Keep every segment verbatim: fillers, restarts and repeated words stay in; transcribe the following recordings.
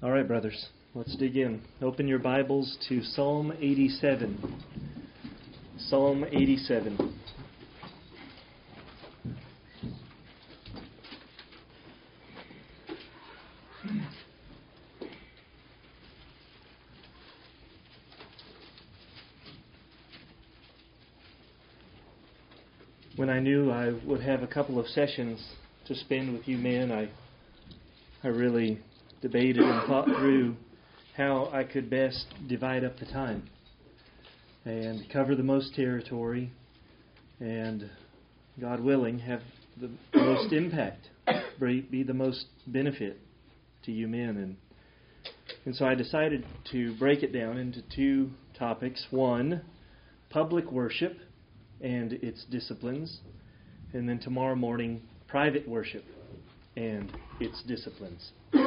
All right, brothers, let's dig in. Open your Bibles to Psalm eighty-seven. Psalm eighty-seven. When I knew I would have a couple of sessions to spend with you men, I I really debated and thought through how I could best divide up the time and cover the most territory and, God willing, have the most impact, be the most benefit to you men. And, and so I decided to break it down into two topics. One, public worship and its disciplines, and then tomorrow morning, private worship and its disciplines.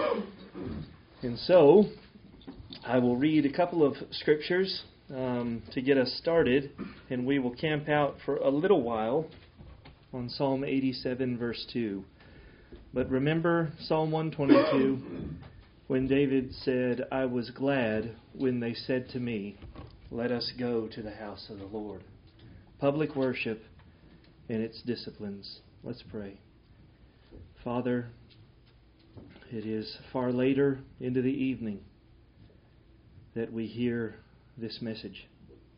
And so, I will read a couple of scriptures um, to get us started, and we will camp out for a little while on Psalm eighty-seven, verse two. But remember Psalm one twenty-two, when David said, "I was glad when they said to me, 'Let us go to the house of the Lord.'" Public worship and its disciplines. Let's pray. Father, it is far later into the evening that we hear this message.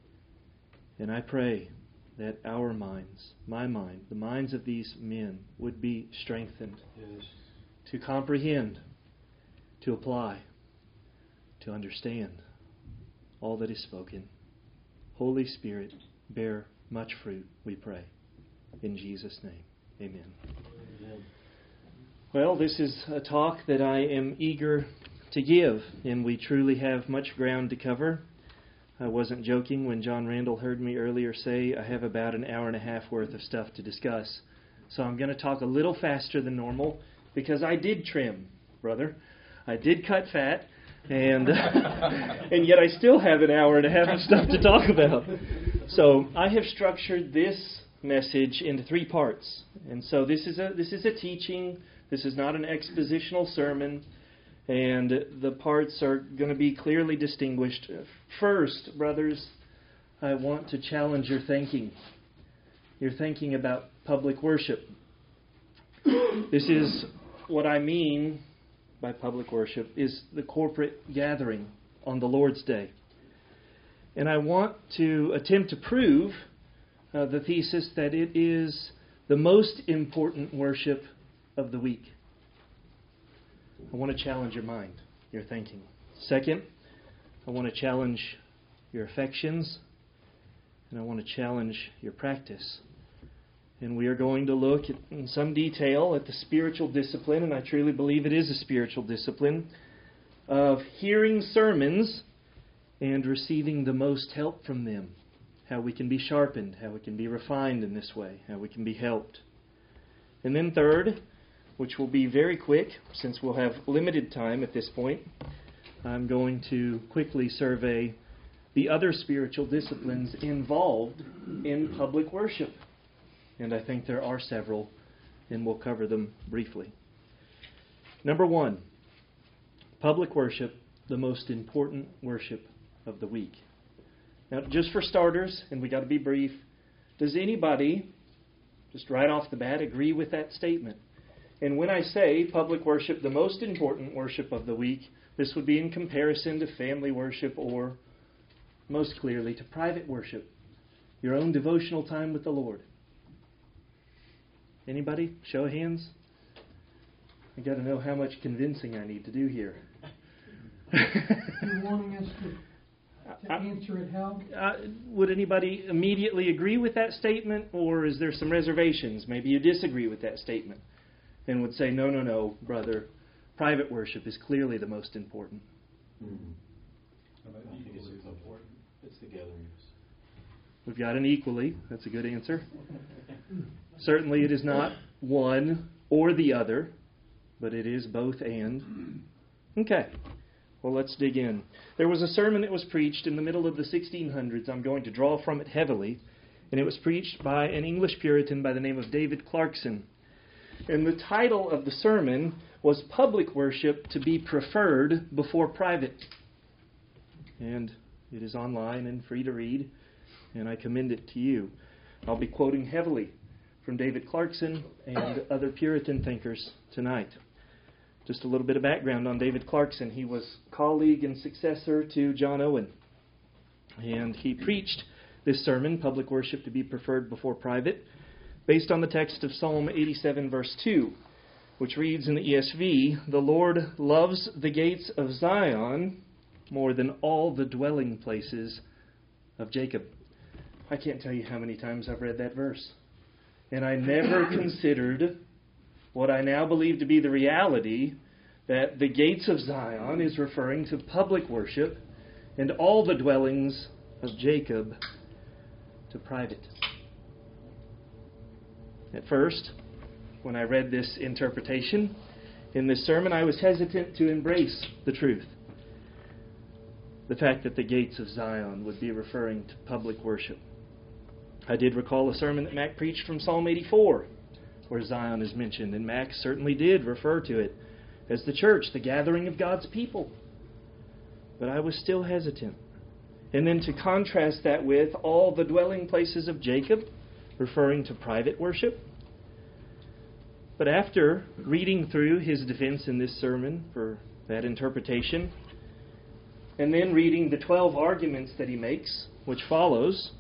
And I pray that our minds, my mind, the minds of these men would be strengthened yes. to comprehend, to apply, to understand all that is spoken. Holy Spirit, bear much fruit, we pray. In Jesus' name, amen. Amen. Well, this is a talk that I am eager to give, and we truly have much ground to cover. I wasn't joking when John Randall heard me earlier say I have about an hour and a half worth of stuff to discuss. So I'm going to talk a little faster than normal because I did trim, brother. I did cut fat, and and yet I still have an hour and a half of stuff to talk about. So I have structured this message into three parts. And so this is a this is a teaching. This is not an expositional sermon. And the parts are going to be clearly distinguished. First, brothers, I want to challenge your thinking. Your thinking about public worship. This is what I mean by public worship, is the corporate gathering on the Lord's Day. And I want to attempt to prove uh, the thesis that it is the most important worship of the week. I want to challenge your mind, your thinking. Second, I want to challenge your affections, and I want to challenge your practice. And we are going to look at, in some detail at the spiritual discipline, and I truly believe it is a spiritual discipline, of hearing sermons and receiving the most help from them. How we can be sharpened, how we can be refined in this way, how we can be helped. And then third, which will be very quick, since we'll have limited time at this point, I'm going to quickly survey the other spiritual disciplines involved in public worship. And I think there are several, and we'll cover them briefly. Number one, public worship, the most important worship of the week. Now, just for starters, and we got to be brief, does anybody, just right off the bat, agree with that statement? And when I say public worship, the most important worship of the week, this would be in comparison to family worship or, most clearly, to private worship, your own devotional time with the Lord. Anybody? Show of hands. I got to know how much convincing I need to do here. You're wanting us to, to answer it how? Uh, would anybody immediately agree with that statement, or is there some reservations? Maybe you disagree with that statement and would say, no, no, no, brother, private worship is clearly the most important. Mm-hmm. I think it's important. It's the gatherings. We've got an equally. That's a good answer. Certainly it is not one or the other, but it is both and. Okay. Well, let's dig in. There was a sermon that was preached in the middle of the sixteen hundreds. I'm going to draw from it heavily. And it was preached by an English Puritan by the name of David Clarkson. And the title of the sermon was public worship to be preferred before private. And it is online and free to read, and I commend it to you. I'll be quoting heavily from David Clarkson and other Puritan thinkers tonight. Just a little bit of background on David Clarkson. He was colleague and successor to John Owen. And he preached this sermon, Public Worship to be Preferred Before Private, based on the text of Psalm eighty-seven, verse two, which reads in the E S V, "The Lord loves the gates of Zion more than all the dwelling places of Jacob." I can't tell you how many times I've read that verse. And I never considered what I now believe to be the reality, that the gates of Zion is referring to public worship and all the dwellings of Jacob to private. At first, when I read this interpretation in this sermon, I was hesitant to embrace the truth. The fact that the gates of Zion would be referring to public worship. I did recall a sermon that Mac preached from Psalm eighty-four, where Zion is mentioned, and Mac certainly did refer to it as the church, the gathering of God's people. But I was still hesitant. And then to contrast that with all the dwelling places of Jacob, referring to private worship. But after reading through his defense in this sermon for that interpretation, and then reading the twelve arguments that he makes, which follows,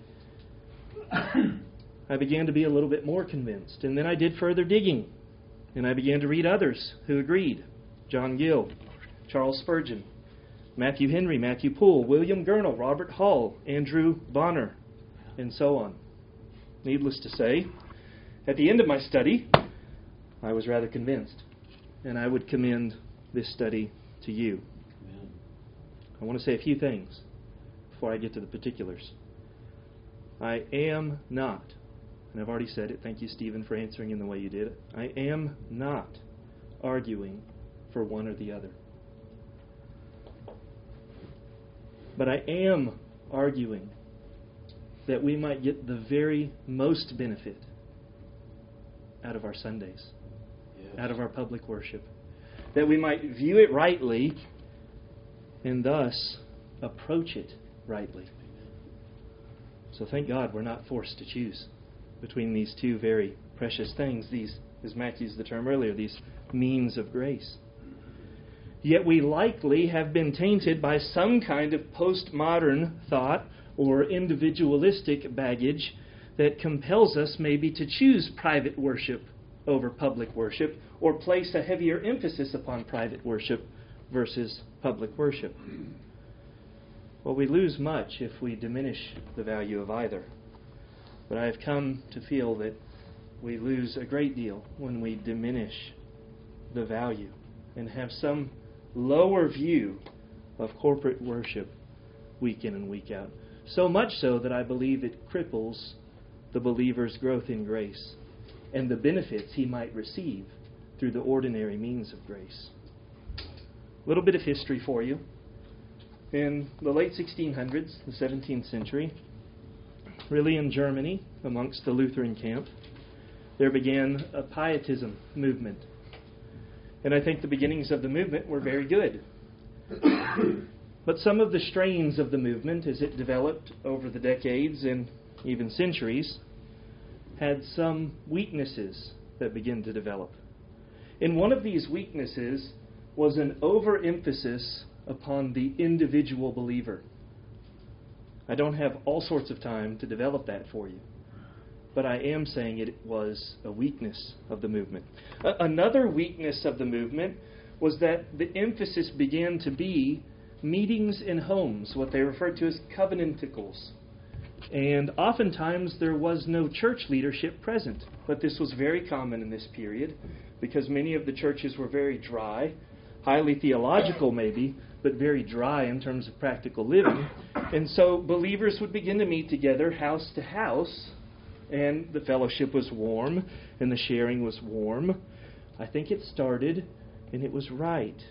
I began to be a little bit more convinced. And then I did further digging, and I began to read others who agreed. John Gill, Charles Spurgeon, Matthew Henry, Matthew Poole, William Gurnall, Robert Hall, Andrew Bonner, and so on. Needless to say, at the end of my study, I was rather convinced, and I would commend this study to you. Amen. I want to say a few things before I get to the particulars. I am not, and I've already said it, thank you, Stephen, for answering in the way you did it. I am not arguing for one or the other. But I am arguing that we might get the very most benefit out of our Sundays, yes. out of our public worship. That we might view it rightly and thus approach it rightly. So thank God we're not forced to choose between these two very precious things, these, as Matt used the term earlier, these means of grace. Yet we likely have been tainted by some kind of postmodern thought or individualistic baggage that compels us maybe to choose private worship over public worship, or place a heavier emphasis upon private worship versus public worship. Well, we lose much if we diminish the value of either. But I have come to feel that we lose a great deal when we diminish the value and have some lower view of corporate worship week in and week out. So much so that I believe it cripples the believer's growth in grace and the benefits he might receive through the ordinary means of grace. A little bit of history for you. In the late sixteen hundreds, the seventeenth century, really in Germany, amongst the Lutheran camp, there began a pietism movement. And I think the beginnings of the movement were very good. But some of the strains of the movement, as it developed over the decades and even centuries, had some weaknesses that began to develop. And one of these weaknesses was an overemphasis upon the individual believer. I don't have all sorts of time to develop that for you, but I am saying it was a weakness of the movement. A- another weakness of the movement was that the emphasis began to be meetings in homes, what they referred to as covenanticals. And oftentimes there was no church leadership present, but this was very common in this period because many of the churches were very dry, highly theological maybe, but very dry in terms of practical living. And so believers would begin to meet together house to house, and the fellowship was warm, and the sharing was warm. I think it started, and it was right.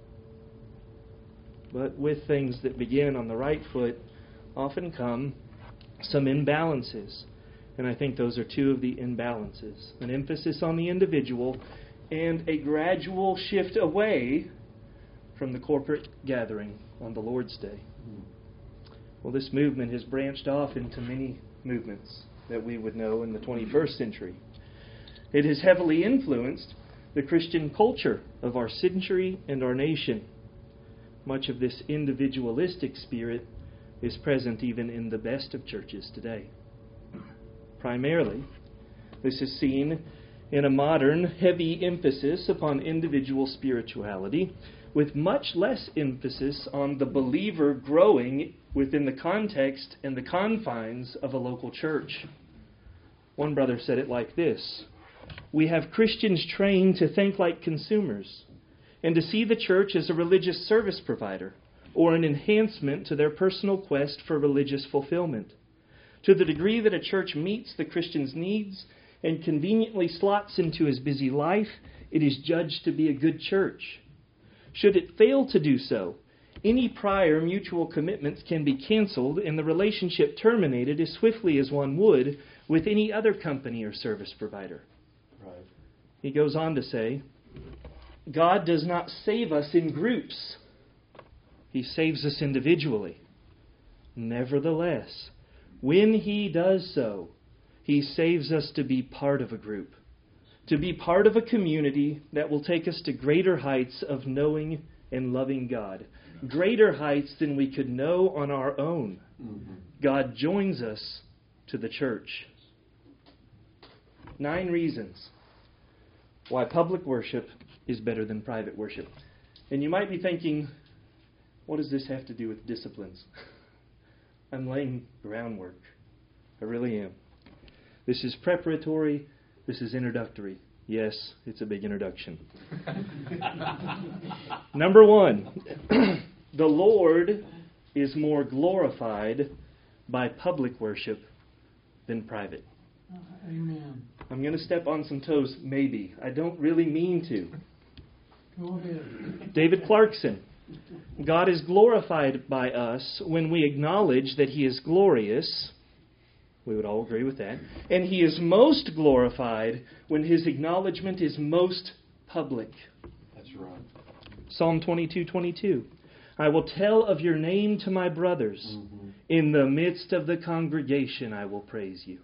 But with things that begin on the right foot often come some imbalances. And I think those are two of the imbalances. An emphasis on the individual and a gradual shift away from the corporate gathering on the Lord's Day. Well, this movement has branched off into many movements that we would know in the twenty-first century. It has heavily influenced the Christian culture of our century and our nation. Much of this individualistic spirit is present even in the best of churches today. Primarily, this is seen in a modern, heavy emphasis upon individual spirituality, with much less emphasis on the believer growing within the context and the confines of a local church. One brother said it like this: we have Christians trained to think like consumers and to see the church as a religious service provider or an enhancement to their personal quest for religious fulfillment. To the degree that a church meets the Christian's needs and conveniently slots into his busy life, it is judged to be a good church. Should it fail to do so, any prior mutual commitments can be canceled and the relationship terminated as swiftly as one would with any other company or service provider. Right. He goes on to say, God does not save us in groups. He saves us individually. Nevertheless, when He does so, He saves us to be part of a group, to be part of a community that will take us to greater heights of knowing and loving God, greater heights than we could know on our own. Mm-hmm. God joins us to the church. Nine reasons why public worship is better than private worship. And you might be thinking, what does this have to do with disciplines? I'm laying groundwork. I really am. This is preparatory. This is introductory. Yes, it's a big introduction. Number one, the Lord is more glorified by public worship than private. Amen. I'm going to step on some toes, maybe. I don't really mean to. Go ahead. David Clarkson. God is glorified by us when we acknowledge that He is glorious. We would all agree with that. And He is most glorified when His acknowledgement is most public. That's right. Psalm twenty-two twenty-two. I will tell of your name to my brothers. Mm-hmm. In the midst of the congregation I will praise you.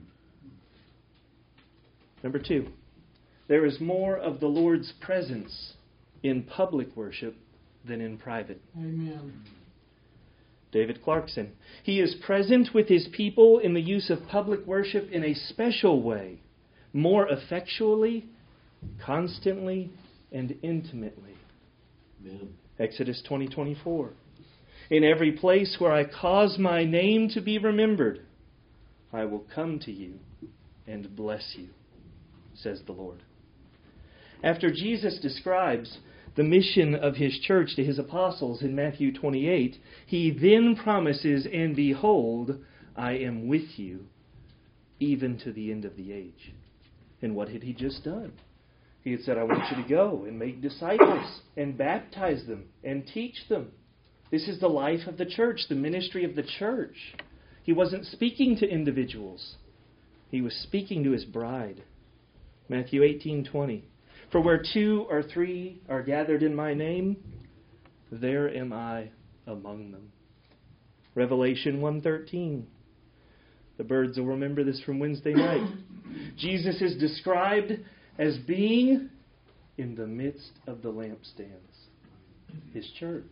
Number two, there is more of the Lord's presence in public worship than in private. Amen. David Clarkson. He is present with His people in the use of public worship in a special way, more effectually, constantly, and intimately. Amen. Exodus twenty twenty-four. In every place where I cause my name to be remembered, I will come to you and bless you, says the Lord. After Jesus describes the mission of His church to His apostles in Matthew twenty-eight, He then promises, and behold, I am with you even to the end of the age. And what had He just done? He had said, I want you to go and make disciples and baptize them and teach them. This is the life of the church, the ministry of the church. He wasn't speaking to individuals. He was speaking to His bride. Matthew eighteen twenty. For where two or three are gathered in my name, there am I among them. Revelation one thirteen. The birds will remember this from Wednesday night. Jesus is described as being in the midst of the lampstands, His church.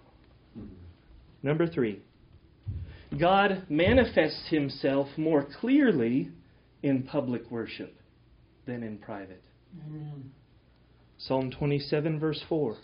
Number three, God manifests Himself more clearly in public worship than in private. Amen. Psalm twenty-seven, verse four.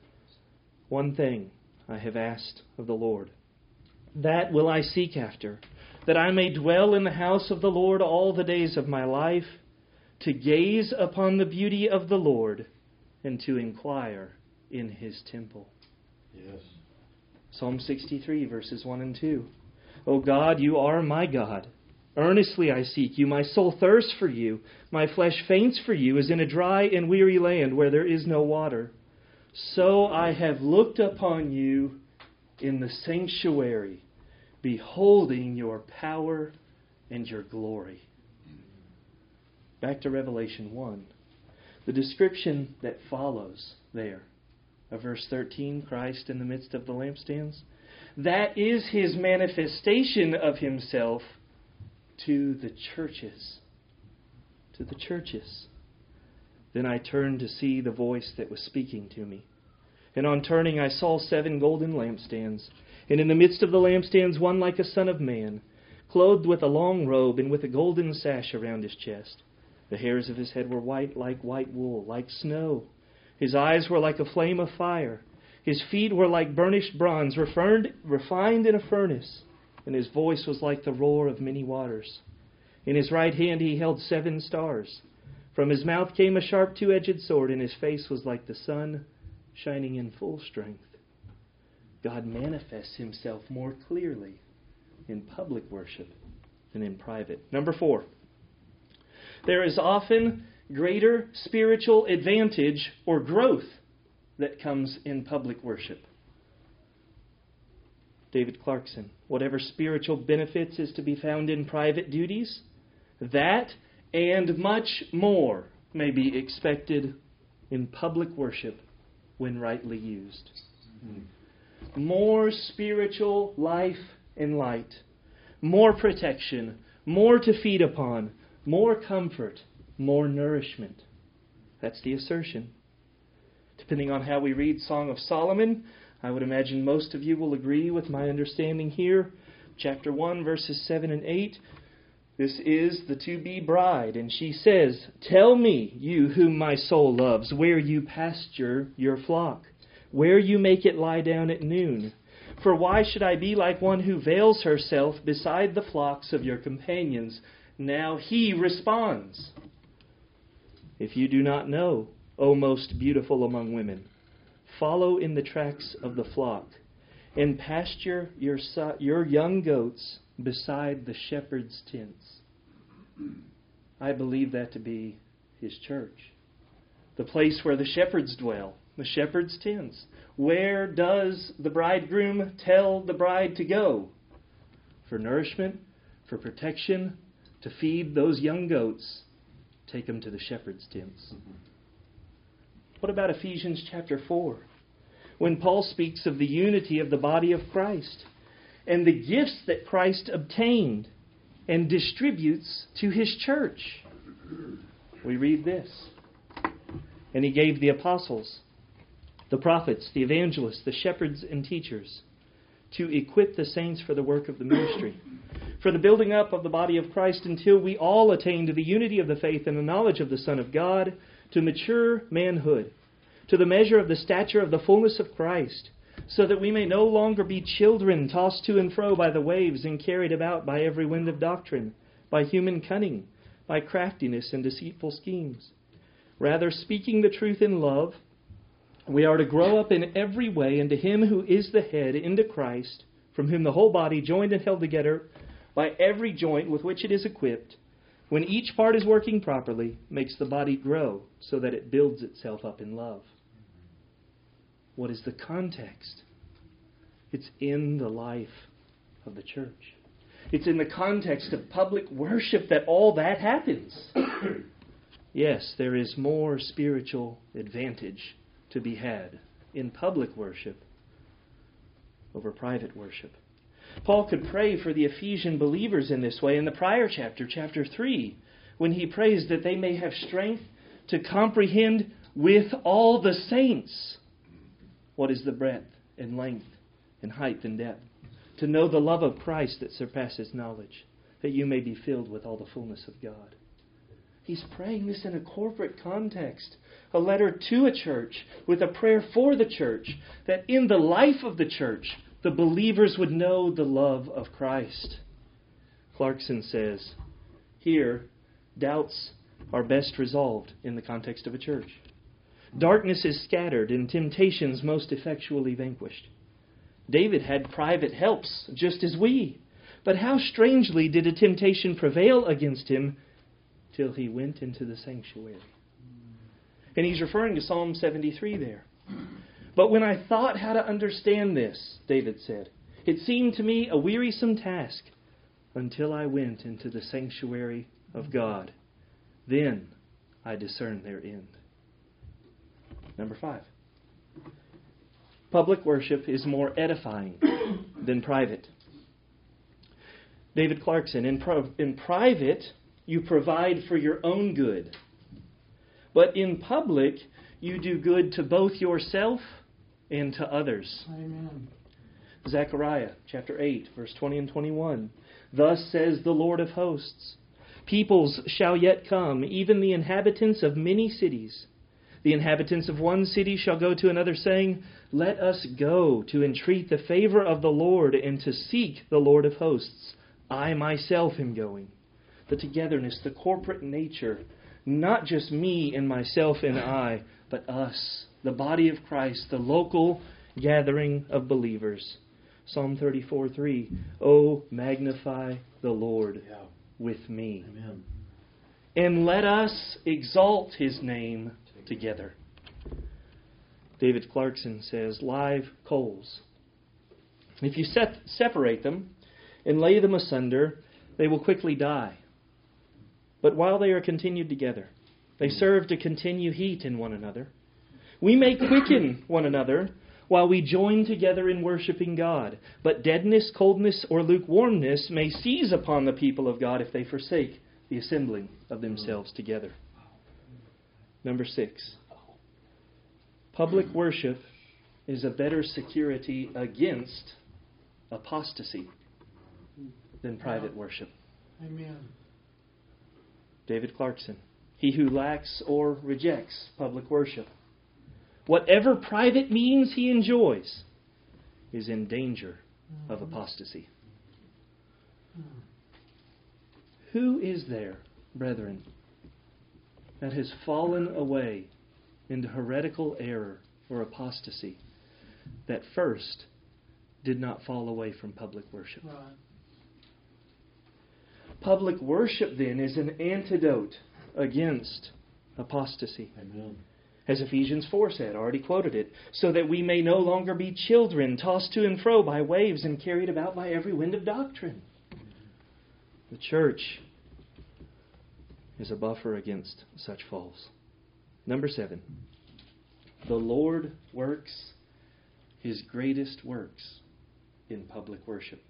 One thing I have asked of the Lord, that will I seek after, that I may dwell in the house of the Lord all the days of my life, to gaze upon the beauty of the Lord and to inquire in His temple. Yes. Psalm sixty-three, verses one and two. O God, you are my God. Earnestly I seek you. My soul thirsts for you. My flesh faints for you, as in a dry and weary land where there is no water. So I have looked upon you in the sanctuary, beholding your power and your glory. Back to Revelation one. The description that follows there, of verse thirteen, Christ in the midst of the lampstands, that is His manifestation of Himself to the churches. To the churches. Then I turned to see the voice that was speaking to me. And on turning I saw seven golden lampstands, and in the midst of the lampstands one like a son of man, clothed with a long robe and with a golden sash around his chest. The hairs of his head were white like white wool, like snow. His eyes were like a flame of fire. His feet were like burnished bronze, refined, refined in a furnace. And his voice was like the roar of many waters. In his right hand he held seven stars. From his mouth came a sharp two-edged sword, and his face was like the sun, shining in full strength. God manifests Himself more clearly in public worship than in private. Number four, there is often greater spiritual advantage or growth that comes in public worship. David Clarkson, whatever spiritual benefits is to be found in private duties, that and much more may be expected in public worship when rightly used. More spiritual life and light, more protection, more to feed upon, more comfort, more nourishment. That's the assertion. Depending on how we read Song of Solomon, I would imagine most of you will agree with my understanding here. Chapter one, verses seven and eight. This is the to-be bride, and she says, "Tell me, you whom my soul loves, where you pasture your flock, where you make it lie down at noon. For why should I be like one who veils herself beside the flocks of your companions?" Now he responds, "If you do not know, O most beautiful among women, follow in the tracks of the flock, and pasture your, so- your young goats beside the shepherd's tents." I believe that to be His church. The place where the shepherds dwell, the shepherd's tents. Where does the bridegroom tell the bride to go? For nourishment, for protection, to feed those young goats, take them to the shepherd's tents. What about Ephesians chapter four? When Paul speaks of the unity of the body of Christ and the gifts that Christ obtained and distributes to His church. We read this. "And He gave the apostles, the prophets, the evangelists, the shepherds and teachers, to equip the saints for the work of the ministry, for the building up of the body of Christ, until we all attain to the unity of the faith and the knowledge of the Son of God, to mature manhood, to the measure of the stature of the fullness of Christ, so that we may no longer be children tossed to and fro by the waves and carried about by every wind of doctrine, by human cunning, by craftiness and deceitful schemes. Rather, speaking the truth in love, we are to grow up in every way into Him who is the head, into Christ, from whom the whole body, joined and held together by every joint with which it is equipped, when each part is working properly, makes the body grow so that it builds itself up in love." What is the context? It's in the life of the church. It's in the context of public worship that all that happens. Yes, there is more spiritual advantage to be had in public worship over private worship. Paul could pray for the Ephesian believers in this way in the prior chapter, chapter three, when he prays that they may have strength to comprehend with all the saints what is the breadth and length and height and depth, to know the love of Christ that surpasses knowledge, that you may be filled with all the fullness of God. He's praying this in a corporate context, a letter to a church with a prayer for the church, that in the life of the church, the believers would know the love of Christ. Clarkson says, here, doubts are best resolved in the context of a church. Darkness is scattered and temptations most effectually vanquished. David had private helps, just as we. But how strangely did a temptation prevail against him till he went into the sanctuary. And he's referring to Psalm seventy-three there. But when I thought how to understand this, David said, it seemed to me a wearisome task until I went into the sanctuary of God. Then I discerned their end. Number five. Public worship is more edifying than private. David Clarkson, in, pro- in private, you provide for your own good. But in public, you do good to both yourself and to others. Amen. Zechariah chapter eight, verse twenty and twenty-one. Thus says the Lord of hosts, peoples shall yet come, even the inhabitants of many cities. The inhabitants of one city shall go to another, saying, let us go to entreat the favor of the Lord and to seek the Lord of hosts. I myself am going. The togetherness, the corporate nature, not just me and myself and I, but us, the body of Christ, the local gathering of believers. Psalm thirty-four three. Oh, magnify the Lord Yeah. with me. Amen. And let us exalt His name together. David Clarkson says, live coals. If you set, separate them and lay them asunder, they will quickly die. But while they are continued together, they serve to continue heat in one another. We may quicken one another while we join together in worshiping God. But deadness, coldness, or lukewarmness may seize upon the people of God if they forsake the assembling of themselves together. Number six. Public worship is a better security against apostasy than private worship. Amen. David Clarkson. He who lacks or rejects public worship, whatever private means he enjoys, is in danger of apostasy. Who is there, brethren, that has fallen away into heretical error or apostasy that first did not fall away from public worship? Right. Public worship, then, is an antidote against apostasy. Amen. As Ephesians four said, already quoted it, so that we may no longer be children, tossed to and fro by waves and carried about by every wind of doctrine. The church is a buffer against such falls. Number seven. The Lord works His greatest works in public worship.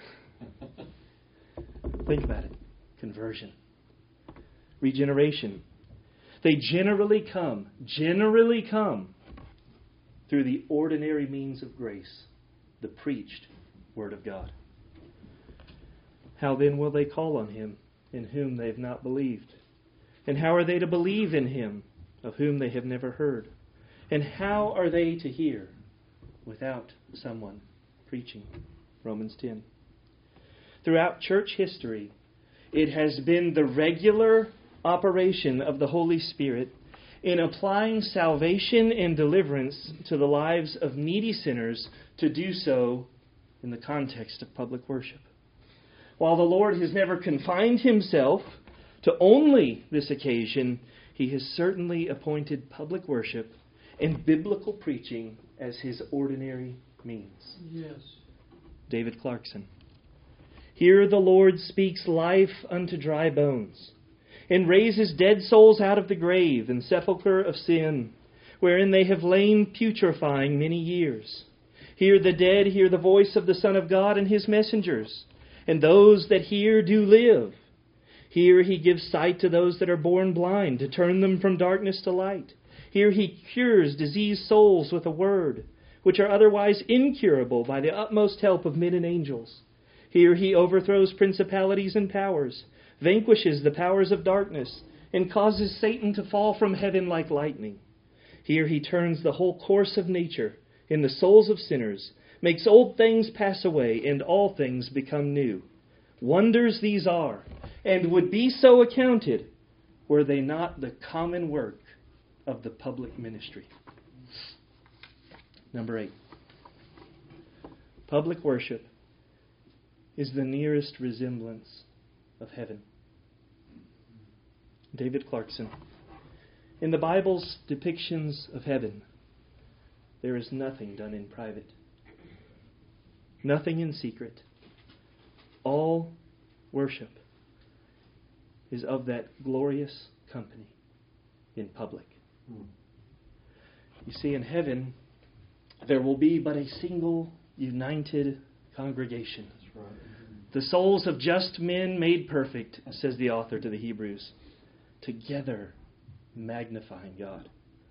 Think about it. Conversion. Regeneration. They generally come, generally come through the ordinary means of grace, the preached Word of God. How then will they call on Him in whom they have not believed? And how are they to believe in Him of whom they have never heard? And how are they to hear without someone preaching? Romans ten. Throughout church history, it has been the regular operation of the Holy Spirit in applying salvation and deliverance to the lives of needy sinners to do so in the context of public worship. While the Lord has never confined Himself to only this occasion, He has certainly appointed public worship and biblical preaching as His ordinary means. Yes. David Clarkson. Here the Lord speaks life unto dry bones, and raises dead souls out of the grave and sepulchre of sin, wherein they have lain putrefying many years. Here the dead hear the voice of the Son of God and His messengers, and those that hear do live. Here He gives sight to those that are born blind, to turn them from darkness to light. Here He cures diseased souls with a word, which are otherwise incurable by the utmost help of men and angels. Here He overthrows principalities and powers, vanquishes the powers of darkness, and causes Satan to fall from heaven like lightning. Here He turns the whole course of nature in the souls of sinners, makes old things pass away, and all things become new. Wonders these are, and would be so accounted, were they not the common work of the public ministry. Number eight. Public worship is the nearest resemblance of heaven. David Clarkson. In the Bible's depictions of heaven, there is nothing done in private, nothing in secret. All worship is of that glorious company in public. You see, in heaven, there will be but a single united congregation. That's right. The souls of just men made perfect, says the author to the Hebrews, together magnifying God.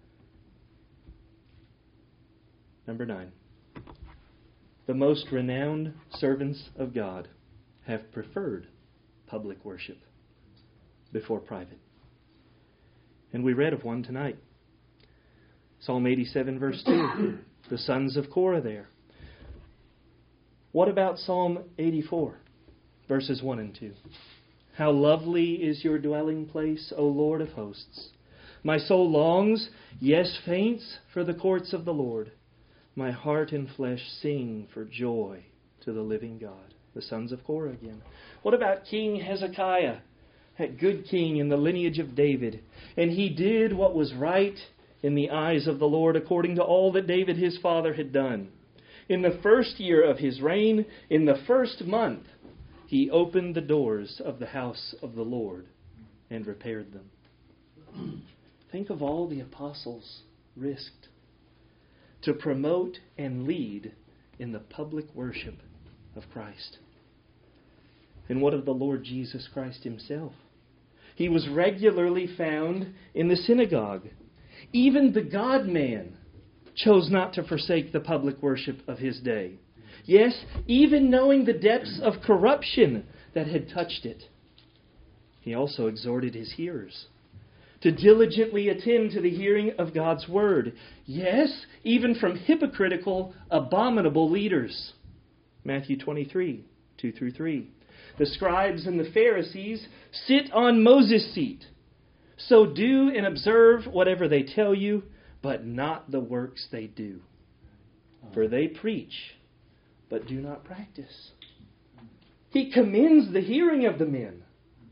Number nine. The most renowned servants of God have preferred public worship before private. And we read of one tonight. Psalm eighty-seven, verse two. The sons of Korah there. What about Psalm eighty-four, verses one and two? How lovely is your dwelling place, O Lord of hosts. My soul longs, yes, faints, for the courts of the Lord. My heart and flesh sing for joy to the living God. The sons of Korah again. What about King Hezekiah, that good king in the lineage of David? And he did what was right in the eyes of the Lord, according to all that David his father had done. In the first year of his reign, in the first month, he opened the doors of the house of the Lord and repaired them. Think of all the apostles risked to promote and lead in the public worship of Christ. And what of the Lord Jesus Christ himself? He was regularly found in the synagogue. Even the God-man chose not to forsake the public worship of his day. Yes, even knowing the depths of corruption that had touched it, he also exhorted his hearers to diligently attend to the hearing of God's word. Yes, even from hypocritical, abominable leaders. Matthew twenty-three, two through three. The scribes and the Pharisees sit on Moses' seat. So do and observe whatever they tell you, but not the works they do. For they preach, but do not practice. He commends the hearing of the men.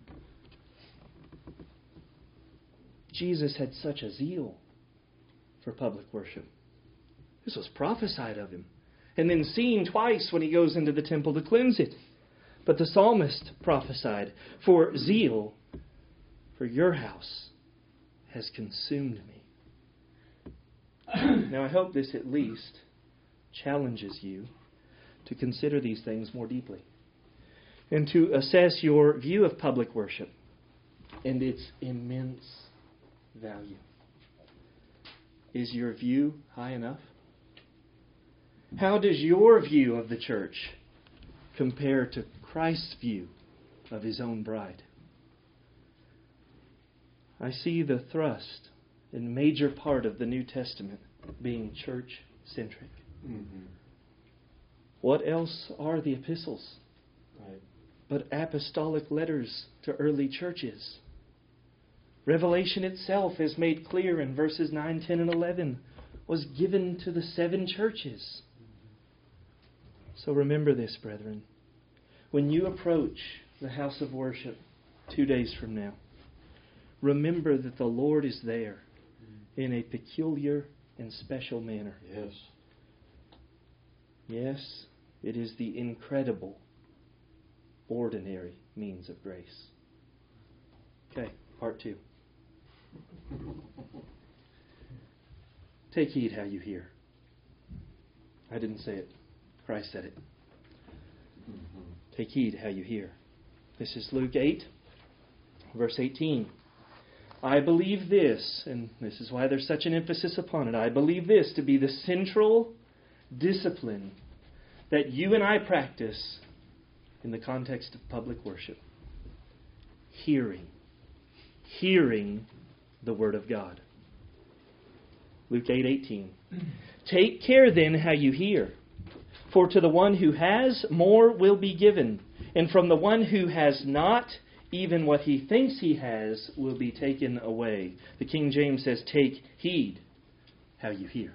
Jesus had such a zeal for public worship. This was prophesied of him, and then seen twice when he goes into the temple to cleanse it. But the psalmist prophesied, for zeal for your house has consumed me. Now I hope this at least challenges you to consider these things more deeply and to assess your view of public worship and its immense value. Is your view high enough? How does your view of the church compare to Christ's view of his own bride? I see the thrust and major part of the New Testament being church-centric. Mm-hmm. What else are the epistles? Right. But apostolic letters to early churches. Revelation itself, as made clear in verses nine, ten, and eleven, was given to the seven churches. So remember this, brethren. When you approach the house of worship two days from now, remember that the Lord is there in a peculiar and special manner. Yes. Yes, it is the incredible, ordinary means of grace. Okay, part two. Take heed how you hear. I didn't say it. Christ said it. Mm-hmm. Take heed how you hear. This is Luke eight, verse eighteen. I believe this, and this is why there's such an emphasis upon it, I believe this to be the central discipline that you and I practice in the context of public worship. Hearing. Hearing the Word of God. Luke eight eighteen. Take care then how you hear. For to the one who has, more will be given. And from the one who has not, even what he thinks he has will be taken away. The King James says, take heed how you hear.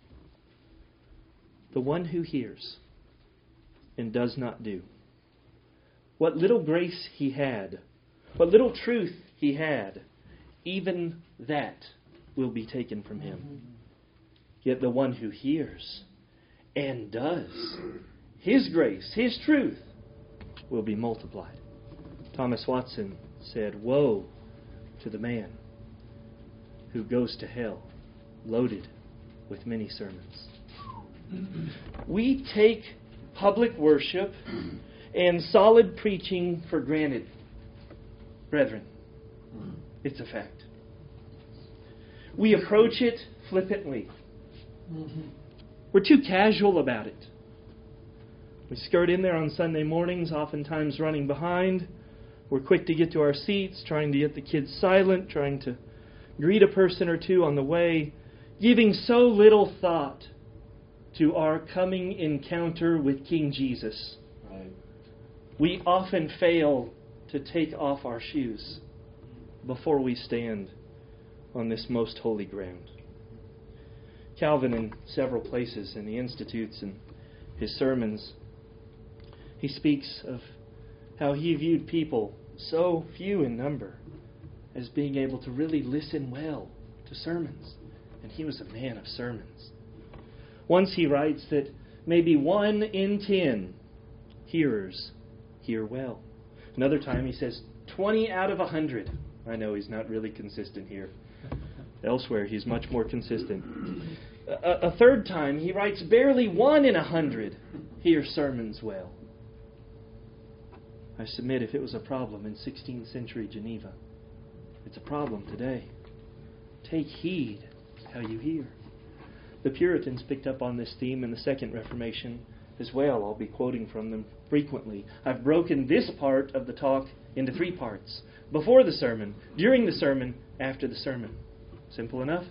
The one who hears and does not do. What little grace he had, what little truth he had, even that will be taken from him. Yet the one who hears and does, his grace, his truth, will be multiplied. Thomas Watson said, woe to the man who goes to hell loaded with many sermons. We take public worship and solid preaching for granted. Brethren, it's a fact. We approach it flippantly. Mm-hmm. We're too casual about it. We skirt in there on Sunday mornings, oftentimes running behind. We're quick to get to our seats, trying to get the kids silent, trying to greet a person or two on the way, giving so little thought to our coming encounter with King Jesus. Right. We often fail to take off our shoes before we stand on this most holy ground. Calvin, in several places in the Institutes and his sermons, he speaks of how he viewed people, so few in number, as being able to really listen well to sermons. And he was a man of sermons. Once he writes that maybe one in ten hearers hear well. Another time he says twenty out of a hundred. I know he's not really consistent here. Elsewhere he's much more consistent. A, a third time he writes barely one in a hundred hear sermons well. I submit if it was a problem in sixteenth century Geneva, it's a problem today. Take heed how you hear. The Puritans picked up on this theme in the Second Reformation as well. I'll be quoting from them frequently. I've broken this part of the talk into three parts. Before the sermon, during the sermon, after the sermon. Simple enough?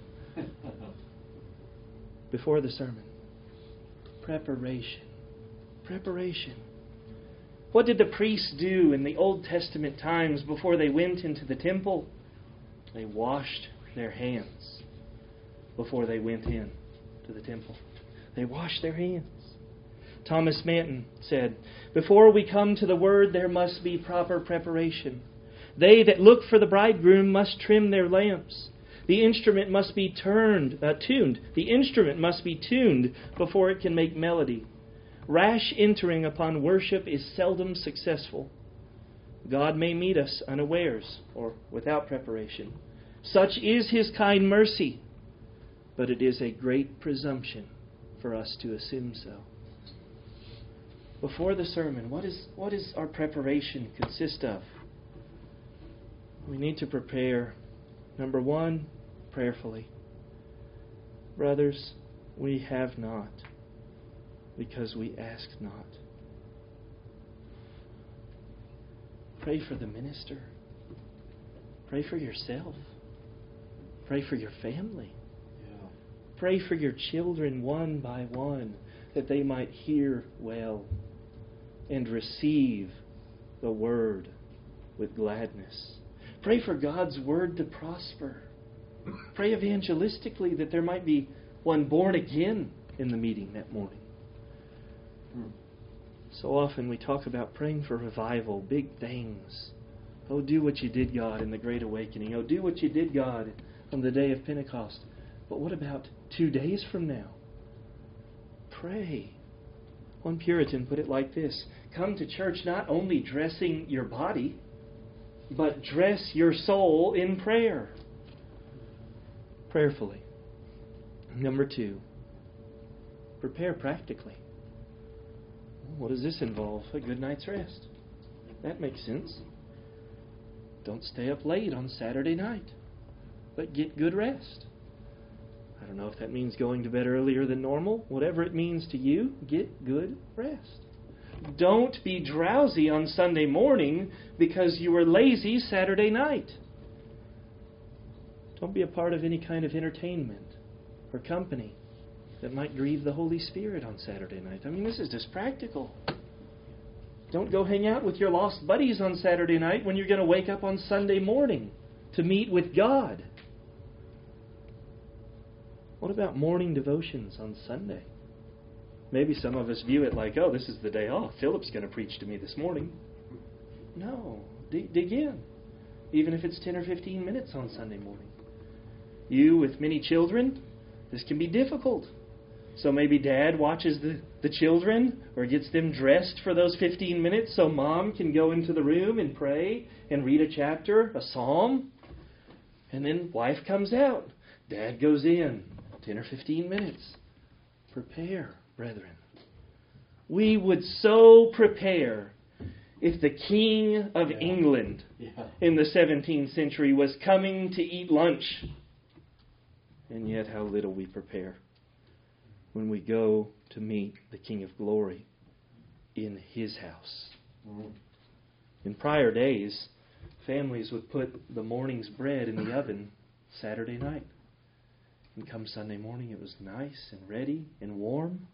Before the sermon. Preparation. Preparation. What did the priests do in the Old Testament times before they went into the temple? They washed their hands before they went in to the temple. They washed their hands. Thomas Manton said, "Before we come to the Word, there must be proper preparation. They that look for the bridegroom must trim their lamps. The instrument must be turned, uh, tuned. The instrument must be tuned before it can make melody. Rash entering upon worship is seldom successful. God may meet us unawares or without preparation. Such is His kind mercy, but it is a great presumption for us to assume so." Before the sermon, what is what does our preparation consist of? We need to prepare, number one, prayerfully. Brothers, we have not, because we ask not. Pray for the minister. Pray for yourself. Pray for your family. Yeah. Pray for your children one by one, that they might hear well and receive the Word with gladness. Pray for God's Word to prosper. Pray evangelistically that there might be one born again in the meeting that morning. So often we talk about praying for revival, big things. Oh, do what you did, God, in the Great Awakening. Oh, do what you did, God, on the day of Pentecost. But what about two days from now? Pray. One Puritan put it like this: come to church not only dressing your body, but dress your soul in prayer. Prayerfully. Number two, prepare practically. What does this involve? A good night's rest. That makes sense. Don't stay up late on Saturday night, but get good rest. I don't know if that means going to bed earlier than normal. Whatever it means to you, get good rest. Don't be drowsy on Sunday morning because you were lazy Saturday night. Don't be a part of any kind of entertainment or company that might grieve the Holy Spirit on Saturday night. I mean, this is just practical. Don't go hang out with your lost buddies on Saturday night when you're going to wake up on Sunday morning to meet with God. What about morning devotions on Sunday? Maybe some of us view it like, oh, this is the day off. Philip's going to preach to me this morning. No, dig, dig in. Even if it's ten or fifteen minutes on Sunday morning. You with many children, this can be difficult. So maybe Dad watches the, the children or gets them dressed for those fifteen minutes so Mom can go into the room and pray and read a chapter, a psalm. And then wife comes out. Dad goes in. ten or fifteen minutes. Prepare, brethren. We would so prepare if the King of Yeah. England Yeah. in the seventeenth century was coming to eat lunch. And yet how little we prepare when we go to meet the King of Glory in His house. Mm. In prior days, families would put the morning's bread in the oven Saturday night. And come Sunday morning, it was nice and ready and warm.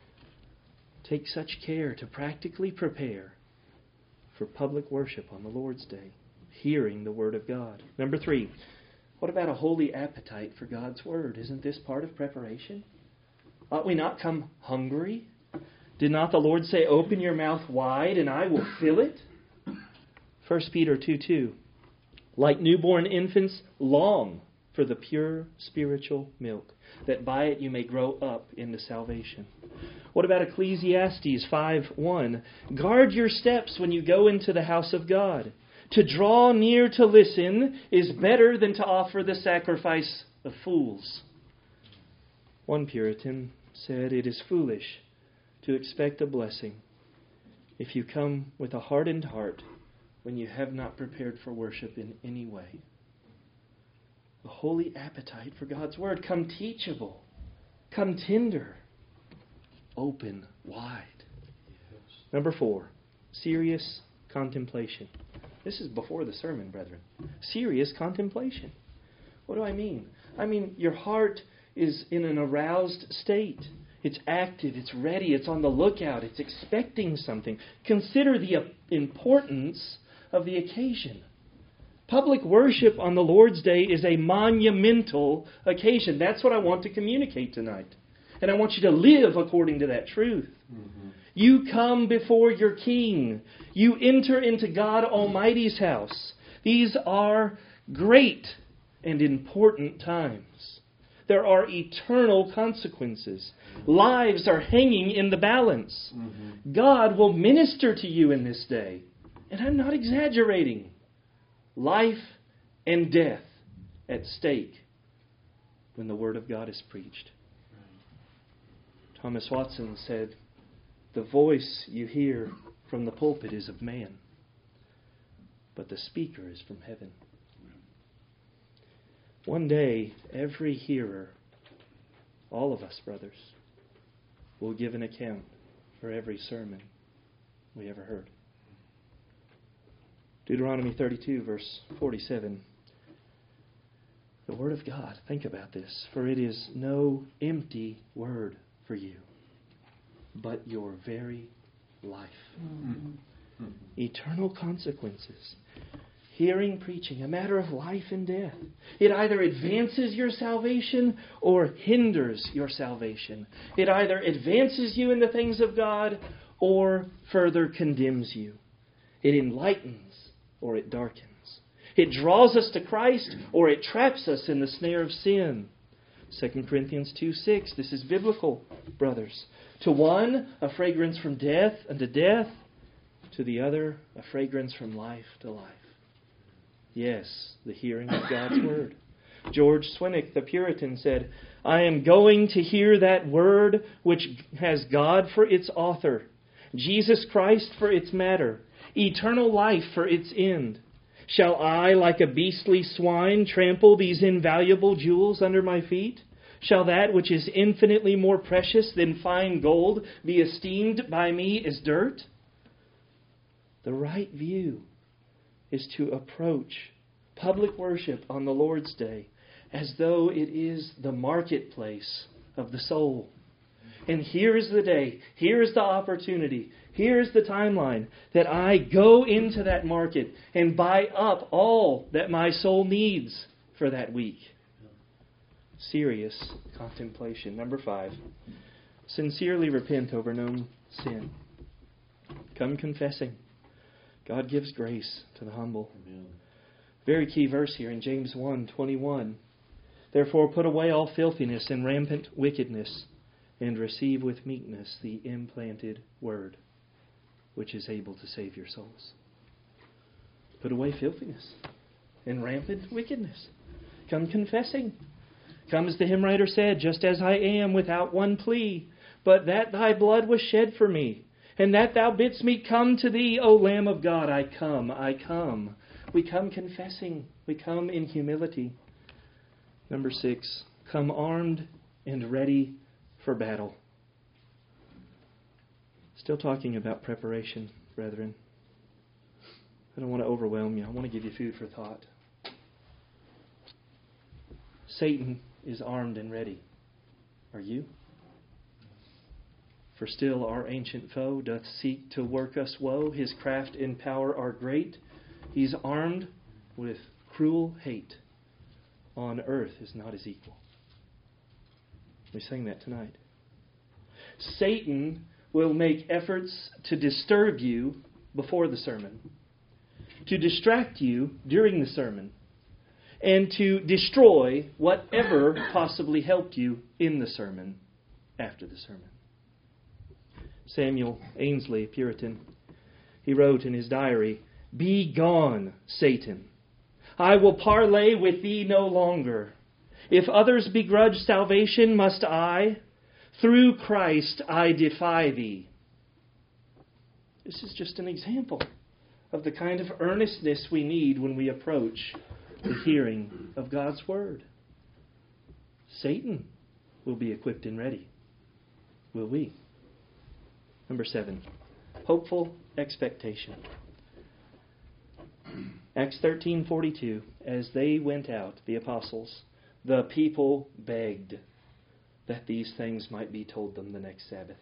Take such care to practically prepare for public worship on the Lord's Day, hearing the Word of God. Number three, what about a holy appetite for God's Word? Isn't this part of preparation? Ought we not come hungry? Did not the Lord say, "Open your mouth wide and I will fill it"? First Peter two two. Like newborn infants, long for the pure spiritual milk, that by it you may grow up into salvation. What about Ecclesiastes five one? Guard your steps when you go into the house of God. To draw near to listen is better than to offer the sacrifice of fools. One Puritan said, "It is foolish to expect a blessing if you come with a hardened heart when you have not prepared for worship in any way." A holy appetite for God's Word. Come teachable. Come tender. Open wide. Yes. Number four, serious contemplation. This is before the sermon, brethren. Serious contemplation. What do I mean? I mean, your heart is in an aroused state. It's active, it's ready, it's on the lookout, it's expecting something. Consider the importance of the occasion. Public worship on the Lord's Day is a monumental occasion. That's what I want to communicate tonight. And I want you to live according to that truth. Mm-hmm. You come before your King. You enter into God Almighty's house. These are great and important times. There are eternal consequences. Lives are hanging in the balance. Mm-hmm. God will minister to you in this day. And I'm not exaggerating. Life and death at stake when the Word of God is preached. Right. Thomas Watson said, "The voice you hear from the pulpit is of man, but the speaker is from heaven." One day, every hearer, all of us, brothers, will give an account for every sermon we ever heard. Deuteronomy thirty-two, verse forty-seven. The Word of God, think about this, for it is no empty word for you, but your very life. Mm-hmm. Mm-hmm. Eternal consequences. Hearing, preaching, a matter of life and death. It either advances your salvation or hinders your salvation. It either advances you in the things of God or further condemns you. It enlightens or it darkens. It draws us to Christ or it traps us in the snare of sin. Second Corinthians two six. This is biblical, brothers. To one, a fragrance from death unto death. To the other, a fragrance from life to life. Yes, the hearing of God's Word. George Swinnock, the Puritan, said, "I am going to hear that Word which has God for its author, Jesus Christ for its matter, eternal life for its end. Shall I, like a beastly swine, trample these invaluable jewels under my feet? Shall that which is infinitely more precious than fine gold be esteemed by me as dirt?" The right view is to approach public worship on the Lord's Day as though it is the marketplace of the soul. And here is the day, here is the opportunity, here is the timeline that I go into that market and buy up all that my soul needs for that week. Serious contemplation. Number five, sincerely repent over known sin. Come confessing. God gives grace to the humble. Amen. Very key verse here in James one twenty-one. Therefore put away all filthiness and rampant wickedness, and receive with meekness the implanted word, which is able to save your souls. Put away filthiness and rampant wickedness. Come confessing. Come as the hymn writer said, just as I am, without one plea, but that thy blood was shed for me, and that thou bidst me come to thee, O Lamb of God. I come, I come. We come confessing. We come in humility. Number six, come armed and ready for battle. Still talking about preparation, brethren. I don't want to overwhelm you. I want to give you food for thought. Satan is armed and ready. Are you? For still our ancient foe doth seek to work us woe. His craft and power are great. He's armed with cruel hate. On earth is not his equal. We sang that tonight. Satan will make efforts to disturb you before the sermon, to distract you during the sermon, and to destroy whatever possibly helped you in the sermon after the sermon. Samuel Ainsley, Puritan, he wrote in his diary, "Be gone, Satan. I will parley with thee no longer. If others begrudge salvation, must I? Through Christ I defy thee." This is just an example of the kind of earnestness we need when we approach the hearing of God's Word. Satan will be equipped and ready. Will we? Number seven, hopeful expectation. Acts thirteen forty-two, as they went out, the apostles, the people begged that these things might be told them the next Sabbath.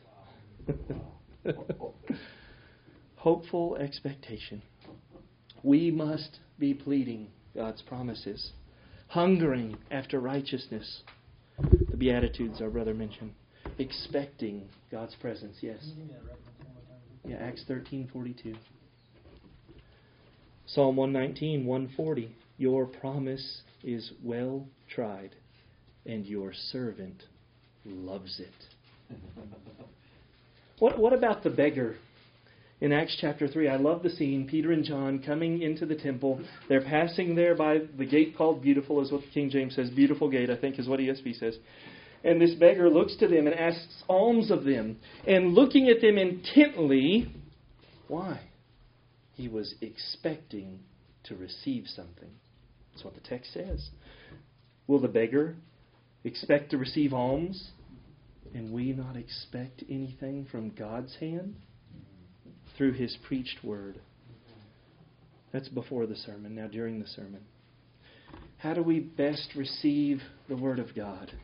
Hopeful expectation. We must be pleading God's promises, hungering after righteousness. The Beatitudes our brother mentioned. Expecting God's presence, yes. Yeah, Acts thirteen forty-two. Psalm one nineteen, one forty. Your promise is well tried, and your servant loves it. What, what about the beggar in Acts chapter three? I love the scene. Peter and John coming into the temple. They're passing there by the gate called Beautiful, is what the King James says. Beautiful gate, I think, is what E S V says. And this beggar looks to them and asks alms of them. And looking at them intently, why? He was expecting to receive something. That's what the text says. Will the beggar expect to receive alms, and we not expect anything from God's hand? Through His preached word. That's before the sermon. Now during the sermon. How do we best receive the Word of God?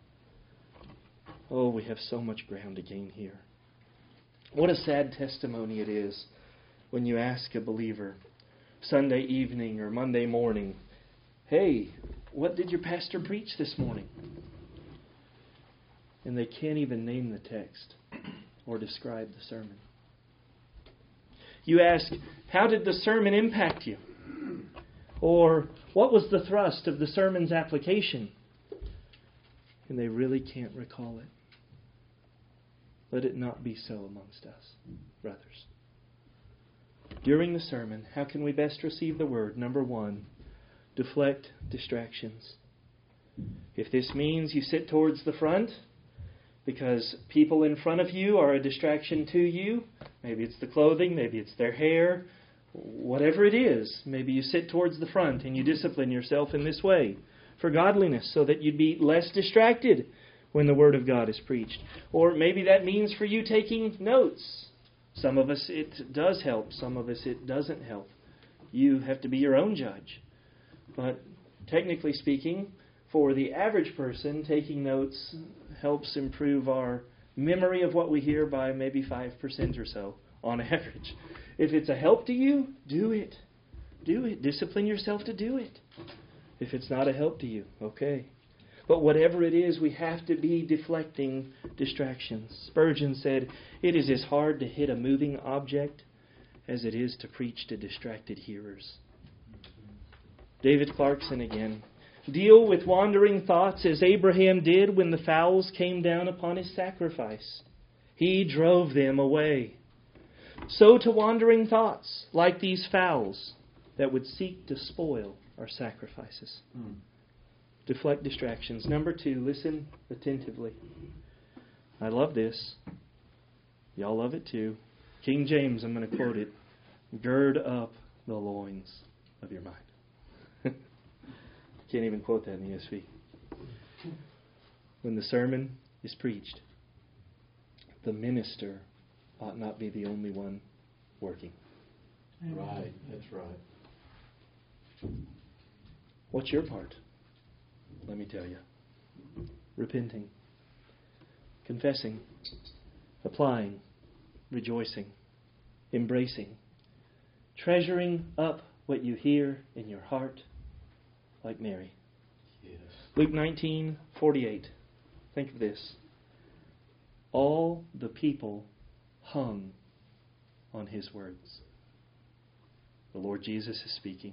Oh, we have so much ground to gain here. What a sad testimony it is when you ask a believer Sunday evening or Monday morning, "Hey, what did your pastor preach this morning?" And they can't even name the text or describe the sermon. You ask, "How did the sermon impact you?" Or, "What was the thrust of the sermon's application?" And they really can't recall it. Let it not be so amongst us, brothers. During the sermon, how can we best receive the Word? Number one, deflect distractions. If this means you sit towards the front because people in front of you are a distraction to you, maybe it's the clothing, maybe it's their hair, whatever it is, maybe you sit towards the front and you discipline yourself in this way for godliness so that you'd be less distracted when the Word of God is preached. Or maybe that means for you taking notes. Some of us it does help, some of us it doesn't help. You have to be your own judge. But technically speaking, for the average person, taking notes helps improve our memory of what we hear by maybe five percent or so on average. If it's a help to you, do it. Do it. Discipline yourself to do it. If it's not a help to you, okay. But whatever it is, we have to be deflecting distractions. Spurgeon said, "It is as hard to hit a moving object as it is to preach to distracted hearers." David Clarkson again. "Deal with wandering thoughts as Abraham did when the fowls came down upon his sacrifice. He drove them away. So to wandering thoughts, like these fowls, that would seek to spoil our sacrifices." Mm. Deflect distractions. Number two, listen attentively. I love this. Y'all love it too. King James, I'm going to quote it. Gird up the loins of your mind. Can't even quote that in the E S V. When the sermon is preached, the minister ought not be the only one working. Amen. Right, that's right. What's your part? Let me tell you. Repenting, confessing, applying, rejoicing, embracing, treasuring up what you hear in your heart, like Mary. Yes. Luke nineteen forty-eight. Think of this. All the people hung on his words. The Lord Jesus is speaking.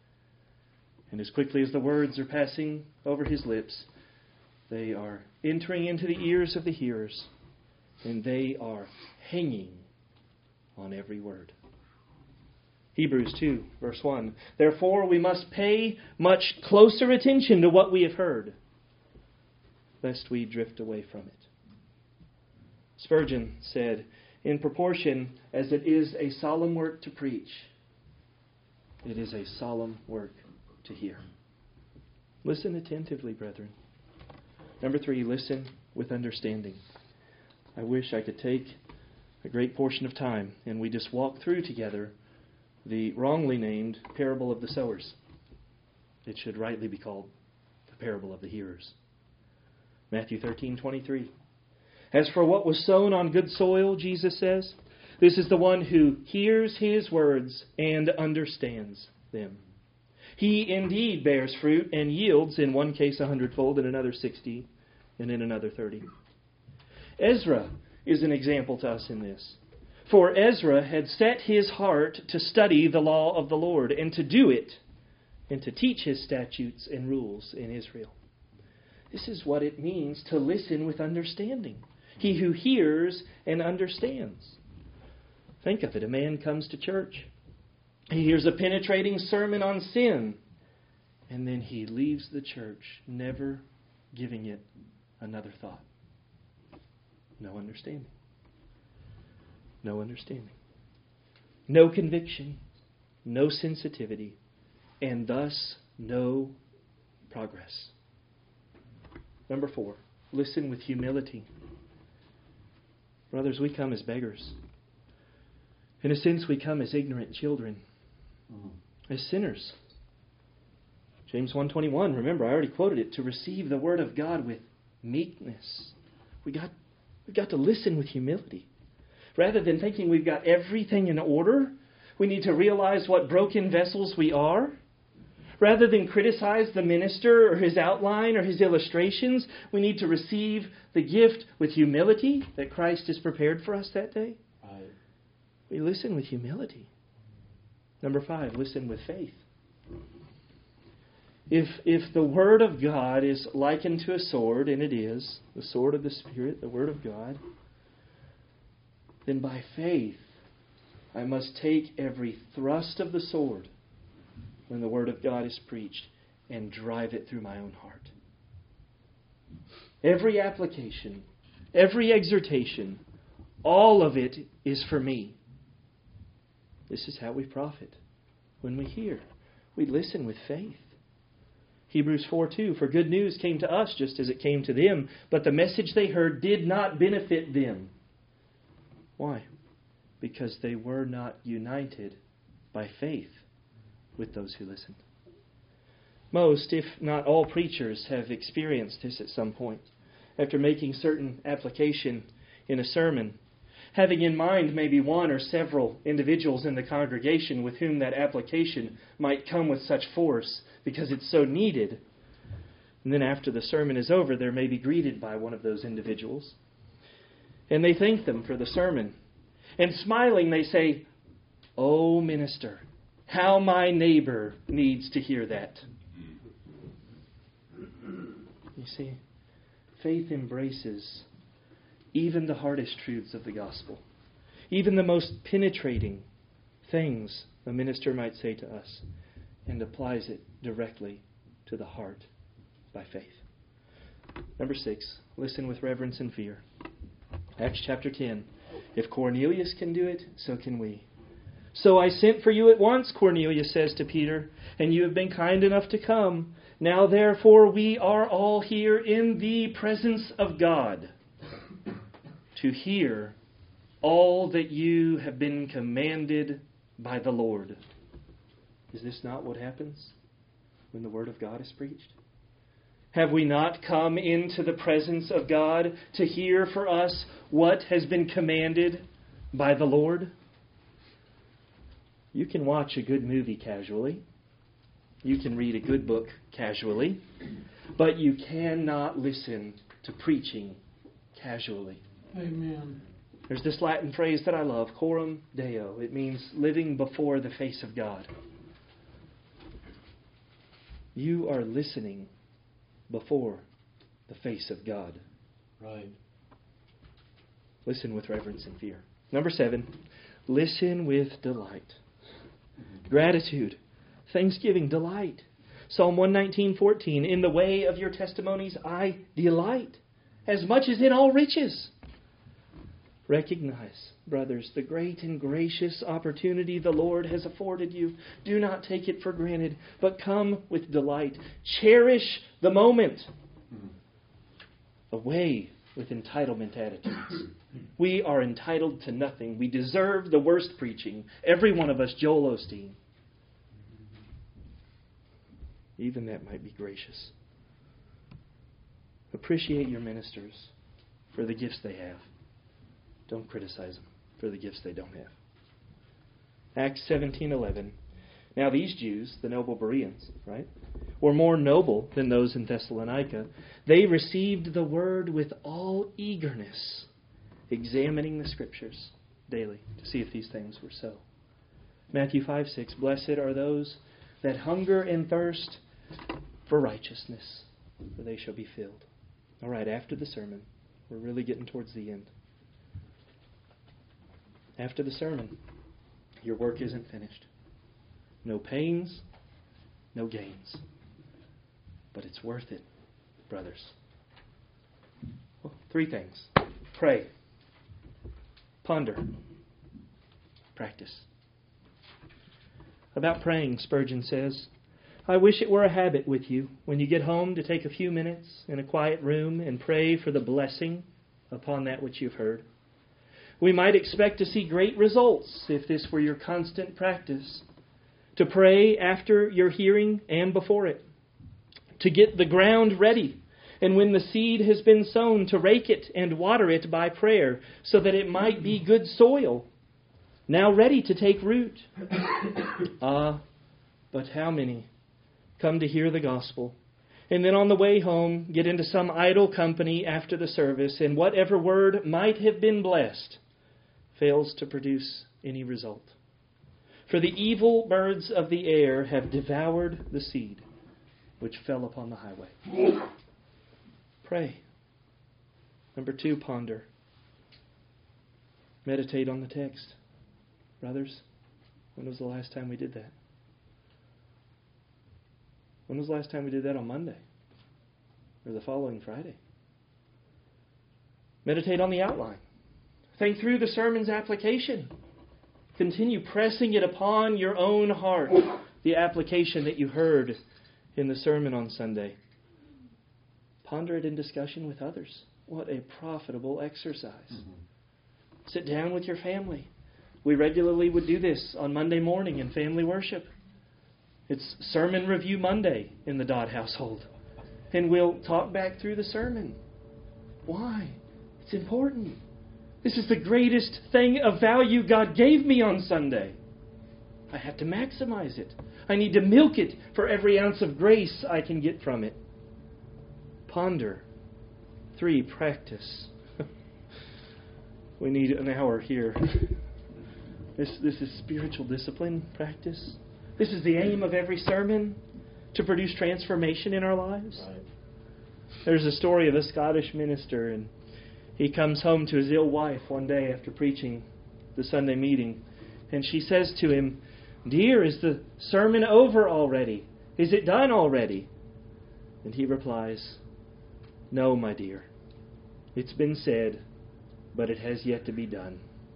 And as quickly as the words are passing over his lips, they are entering into the ears of the hearers, and they are hanging on every word. Hebrews two, verse one. Therefore we must pay much closer attention to what we have heard, lest we drift away from it. Spurgeon said, in proportion as it is a solemn work to preach, it is a solemn work to hear. Listen attentively, brethren. Number three, listen with understanding. I wish I could take a great portion of time and we just walk through together the wrongly named parable of the sowers. It should rightly be called the parable of the hearers. Matthew thirteen twenty-three. As for what was sown on good soil, Jesus says, this is the one who hears his words and understands them. He indeed bears fruit and yields, in one case a hundredfold, in another sixty, and in another thirty. Ezra is an example to us in this. For Ezra had set his heart to study the law of the Lord, and to do it, and to teach his statutes and rules in Israel. This is what it means to listen with understanding. He who hears and understands. Think of it. A man comes to church. He hears a penetrating sermon on sin. And then he leaves the church, never giving it another thought. No understanding. No understanding. No conviction. No sensitivity. And thus, no progress. Number four, listen with humility. Brothers, we come as beggars. In a sense, we come as ignorant children. Mm-hmm. As sinners. James one twenty-one, remember, I already quoted it, to receive the word of God with meekness. We got, we've got to listen with humility. Rather than thinking we've got everything in order, we need to realize what broken vessels we are. Rather than criticize the minister or his outline or his illustrations, we need to receive the gift with humility that Christ has prepared for us that day. Right. We listen with humility. Number five, listen with faith. If if the Word of God is likened to a sword, and it is, the sword of the Spirit, the Word of God, then by faith I must take every thrust of the sword when the Word of God is preached and drive it through my own heart. Every application, every exhortation, all of it is for me. This is how we profit. When we hear, we listen with faith. Hebrews four two, for good news came to us just as it came to them, but the message they heard did not benefit them. Why? Because they were not united by faith with those who listened. Most, if not all, preachers have experienced this at some point. After making certain application in a sermon, having in mind maybe one or several individuals in the congregation with whom that application might come with such force because it's so needed. And then after the sermon is over, they're maybe greeted by one of those individuals. And they thank them for the sermon. And smiling, they say, "Oh, minister, how my neighbor needs to hear that." You see, faith embraces even the hardest truths of the gospel, even the most penetrating things a minister might say to us, and applies it directly to the heart by faith. Number six, listen with reverence and fear. Acts chapter ten. If Cornelius can do it, so can we. So I sent for you at once, Cornelius says to Peter, and you have been kind enough to come. Now therefore we are all here in the presence of God to hear all that you have been commanded by the Lord. Is this not what happens when the Word of God is preached? Have we not come into the presence of God to hear for us what has been commanded by the Lord? You can watch a good movie casually. You can read a good book casually. But you cannot listen to preaching casually. Amen. There's this Latin phrase that I love, coram Deo. It means living before the face of God. You are listening before the face of God. Right. Listen with reverence and fear. Number seven, listen with delight. Gratitude, thanksgiving, delight. Psalm one nineteen, fourteen. In the way of your testimonies I delight, as much as in all riches. Recognize, brothers, the great and gracious opportunity the Lord has afforded you. Do not take it for granted, but come with delight. Cherish the moment. Away with entitlement attitudes. We are entitled to nothing. We deserve the worst preaching. Every one of us, Joel Osteen. Even that might be gracious. Appreciate your ministers for the gifts they have. Don't criticize them for the gifts they don't have. Acts seventeen eleven. Now these Jews, the noble Bereans, right, were more noble than those in Thessalonica. They received the word with all eagerness, examining the Scriptures daily to see if these things were so. Matthew five six. Blessed are those that hunger and thirst for righteousness, for they shall be filled. All right, after the sermon, we're really getting towards the end. After the sermon, your work isn't finished. No pains, no gains. But it's worth it, brothers. Well, three things. Pray. Ponder. Practice. About praying, Spurgeon says, I wish it were a habit with you when you get home to take a few minutes in a quiet room and pray for the blessing upon that which you've heard. We might expect to see great results if this were your constant practice. To pray after your hearing and before it. To get the ground ready. And when the seed has been sown, to rake it and water it by prayer so that it might be good soil, now ready to take root. Ah, but how many come to hear the gospel, and then on the way home get into some idle company after the service, and whatever word might have been blessed fails to produce any result. For the evil birds of the air have devoured the seed which fell upon the highway. Pray. Number two, ponder. Meditate on the text. Brothers, when was the last time we did that? When was the last time we did that on Monday? Or the following Friday? Meditate on the outline. Think through the sermon's application. Continue pressing it upon your own heart, the application that you heard in the sermon on Sunday. Ponder it in discussion with others. What a profitable exercise. Mm-hmm. Sit down with your family. We regularly would do this on Monday morning in family worship. It's Sermon Review Monday in the Dodd household. And we'll talk back through the sermon. Why? It's important. This is the greatest thing of value God gave me on Sunday. I have to maximize it. I need to milk it for every ounce of grace I can get from it. Ponder. Three, practice. We need an hour here. This, this is spiritual discipline practice. This is the aim of every sermon, to produce transformation in our lives. Right. There's a story of a Scottish minister, and he comes home to his ill wife one day after preaching the Sunday meeting, and she says to him, "Dear, is the sermon over already? Is it done already?" And he replies, "No, my dear. It's been said, but it has yet to be done.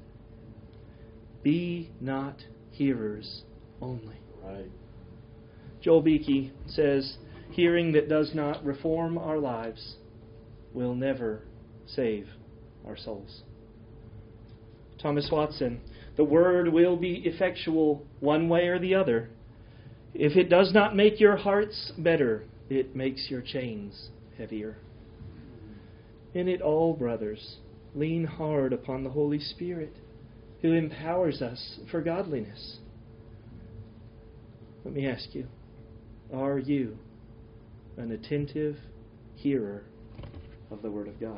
Be not hearers only." Right. Joel Beakey says, "Hearing that does not reform our lives will never save our souls." Thomas Watson, "The word will be effectual one way or the other. If it does not make your hearts better, it makes your chains heavier." In it all, brothers, lean hard upon the Holy Spirit, who empowers us for godliness. Let me ask you, are you an attentive hearer of the Word of God?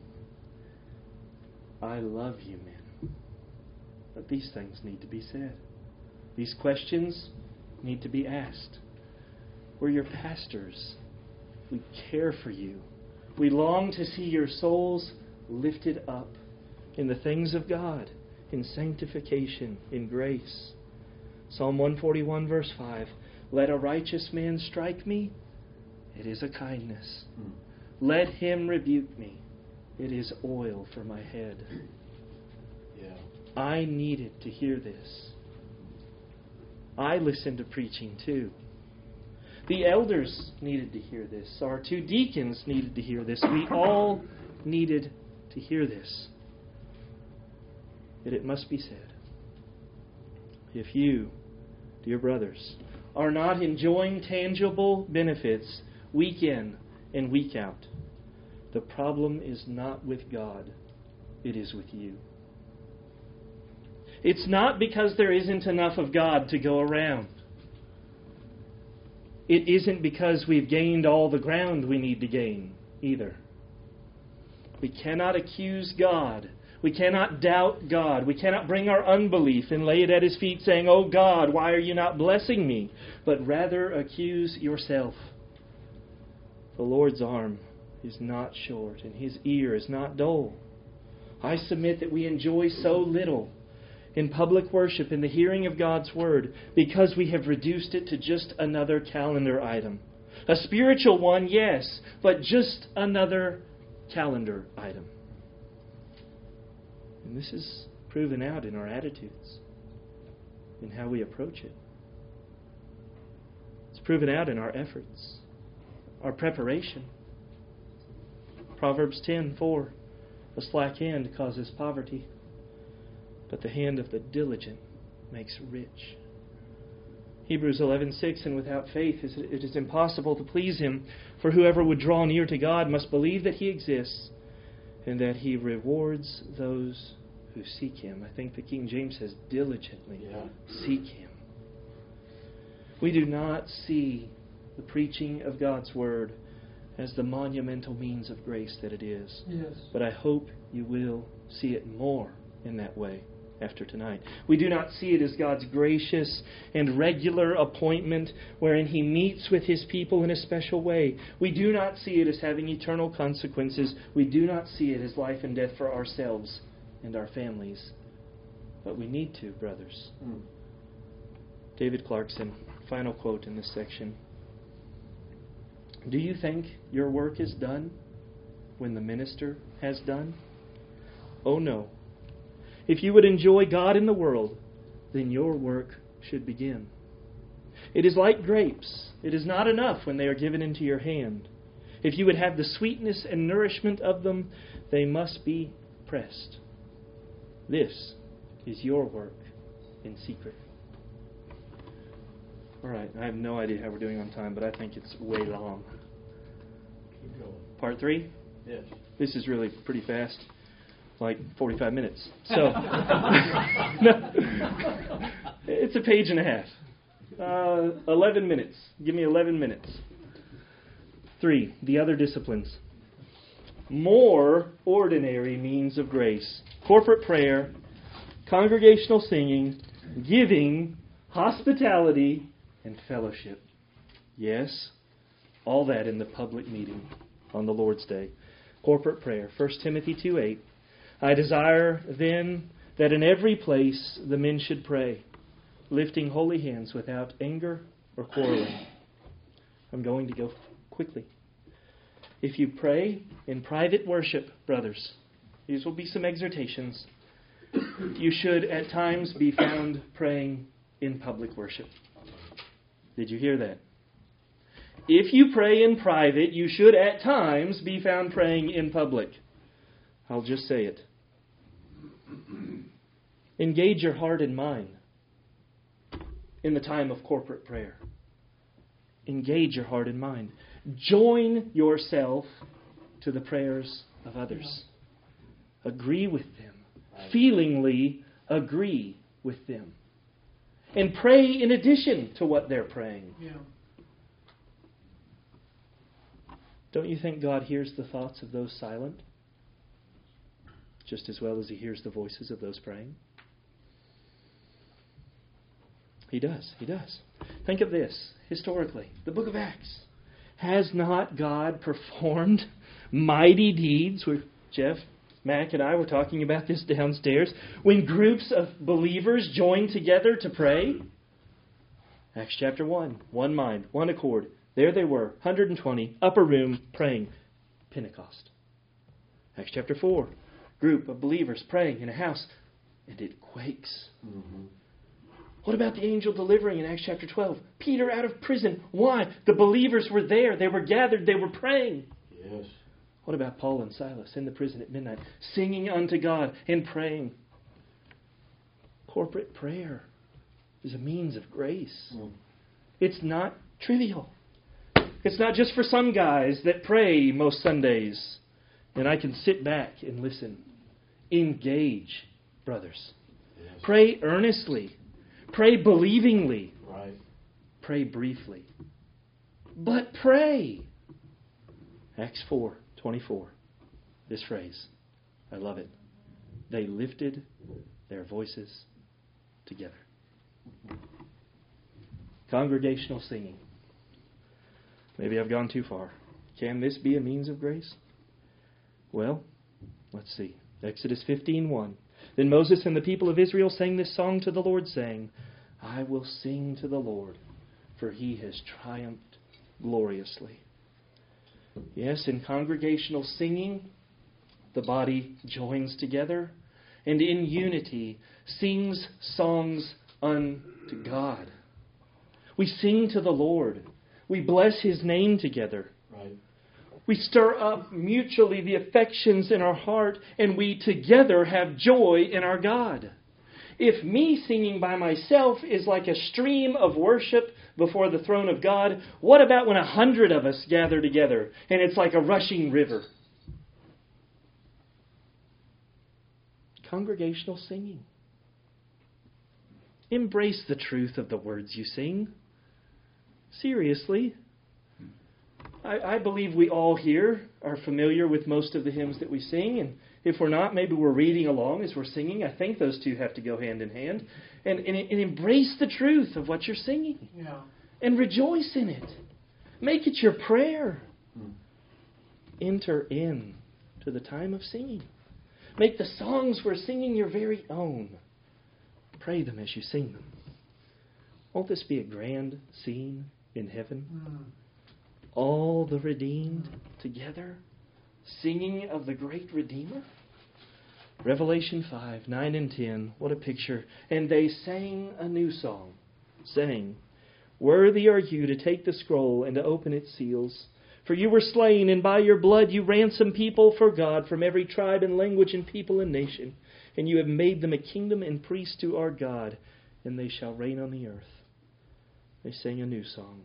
I love you, men. But these things need to be said. These questions need to be asked. We're your pastors. We care for you. We long to see your souls lifted up in the things of God, in sanctification, in grace. Psalm one forty-one, verse five, "Let a righteous man strike me, it is a kindness. Hmm. Let him rebuke me, it is oil for my head." Yeah. I needed to hear this. I listened to preaching too. The elders needed to hear this. Our two deacons needed to hear this. We all needed to hear this. Yet it must be said. If you, dear brothers, are not enjoying tangible benefits week in and week out, the problem is not with God, it is with you. It's not because there isn't enough of God to go around. It isn't because we've gained all the ground we need to gain either. We cannot accuse God. We cannot doubt God. We cannot bring our unbelief and lay it at His feet saying, "Oh God, why are you not blessing me?" But rather accuse yourself. The Lord's arm is not short and His ear is not dull. I submit that we enjoy so little in public worship, in the hearing of God's Word, because we have reduced it to just another calendar item. A spiritual one, yes, but just another calendar item. And this is proven out in our attitudes, in how we approach it. It's proven out in our efforts, our preparation. Proverbs ten four, "A slack hand causes poverty, but the hand of the diligent makes rich." Hebrews eleven six, "And without faith it is impossible to please Him, for whoever would draw near to God must believe that He exists, and that He rewards those who seek Him." I think the King James says diligently Yeah. seek Him. We do not see the preaching of God's Word as the monumental means of grace that it is. Yes. But I hope you will see it more in that way after tonight. We do not see it as God's gracious and regular appointment wherein He meets with His people in a special way. We do not see it as having eternal consequences. We do not see it as life and death for ourselves and our families. But we need to, brothers. Hmm. David Clarkson, final quote in this section. "Do you think your work is done when the minister has done? Oh no. If you would enjoy God in the world, then your work should begin. It is like grapes. It is not enough when they are given into your hand. If you would have the sweetness and nourishment of them, they must be pressed. This is your work in secret." All right, I have no idea how we're doing on time, but I think it's way long. Keep going. Part three? Yes. This is really pretty fast, like forty-five minutes. So, no, it's a page and a half. Uh, eleven minutes. Give me eleven minutes. Three, the other disciplines. More ordinary means of grace. Corporate prayer, congregational singing, giving, hospitality, and fellowship. Yes, all that in the public meeting on the Lord's Day. Corporate prayer. First Timothy two eight. "I desire then that in every place the men should pray, lifting holy hands without anger or quarreling." I'm going to go quickly. If you pray in private worship, brothers, these will be some exhortations. You should at times be found praying in public worship. Did you hear that? If you pray in private, you should at times be found praying in public. I'll just say it. Engage your heart and mind in the time of corporate prayer. Engage your heart and mind. Join yourself to the prayers of others. Agree with them. Feelingly agree with them. And pray in addition to what they're praying. Yeah. Don't you think God hears the thoughts of those silent just as well as He hears the voices of those praying? He does. He does. Think of this. Historically, the book of Acts. Has not God performed mighty deeds? Where Jeff, Mac, and I were talking about this downstairs. When groups of believers joined together to pray. Acts chapter one. One mind, one accord. There they were, one hundred twenty, upper room, praying. Pentecost. Acts chapter four. Group of believers praying in a house. And it quakes. Mm-hmm. What about the angel delivering in Acts chapter twelve? Peter out of prison. Why? The believers were there. They were gathered. They were praying. Yes. What about Paul and Silas in the prison at midnight, singing unto God and praying? Corporate prayer is a means of grace. Mm. It's not trivial. It's not just for some guys that pray most Sundays and I can sit back and listen. Engage, brothers. Yes. Pray earnestly. Pray believingly. Right. Pray briefly. But pray. Acts four twenty-four. This phrase. I love it. They lifted their voices together. Congregational singing. Maybe I've gone too far. Can this be a means of grace? Well, let's see. Exodus fifteen one. Then Moses and the people of Israel sang this song to the Lord, saying, I will sing to the Lord, for He has triumphed gloriously. Yes, in congregational singing, the body joins together and in unity sings songs unto God. We sing to the Lord. We bless His name together. Right. We stir up mutually the affections in our heart, and we together have joy in our God. If me singing by myself is like a stream of worship before the throne of God, what about when a hundred of us gather together and it's like a rushing river? Congregational singing. Embrace the truth of the words you sing. Seriously. I, I believe we all here are familiar with most of the hymns that we sing, and if we're not, maybe we're reading along as we're singing. I think those two have to go hand in hand. And, and, and embrace the truth of what you're singing. Yeah. And rejoice in it. Make it your prayer. Hmm. Enter in to the time of singing. Make the songs we're singing your very own. Pray them as you sing them. Won't this be a grand scene in heaven? Mm. All the redeemed together, singing of the great Redeemer? Revelation five, nine and ten, what a picture. And they sang a new song, saying, Worthy are you to take the scroll and to open its seals. For you were slain, and by your blood you ransomed people for God from every tribe and language and people and nation. And you have made them a kingdom and priests to our God, and they shall reign on the earth. They sang a new song.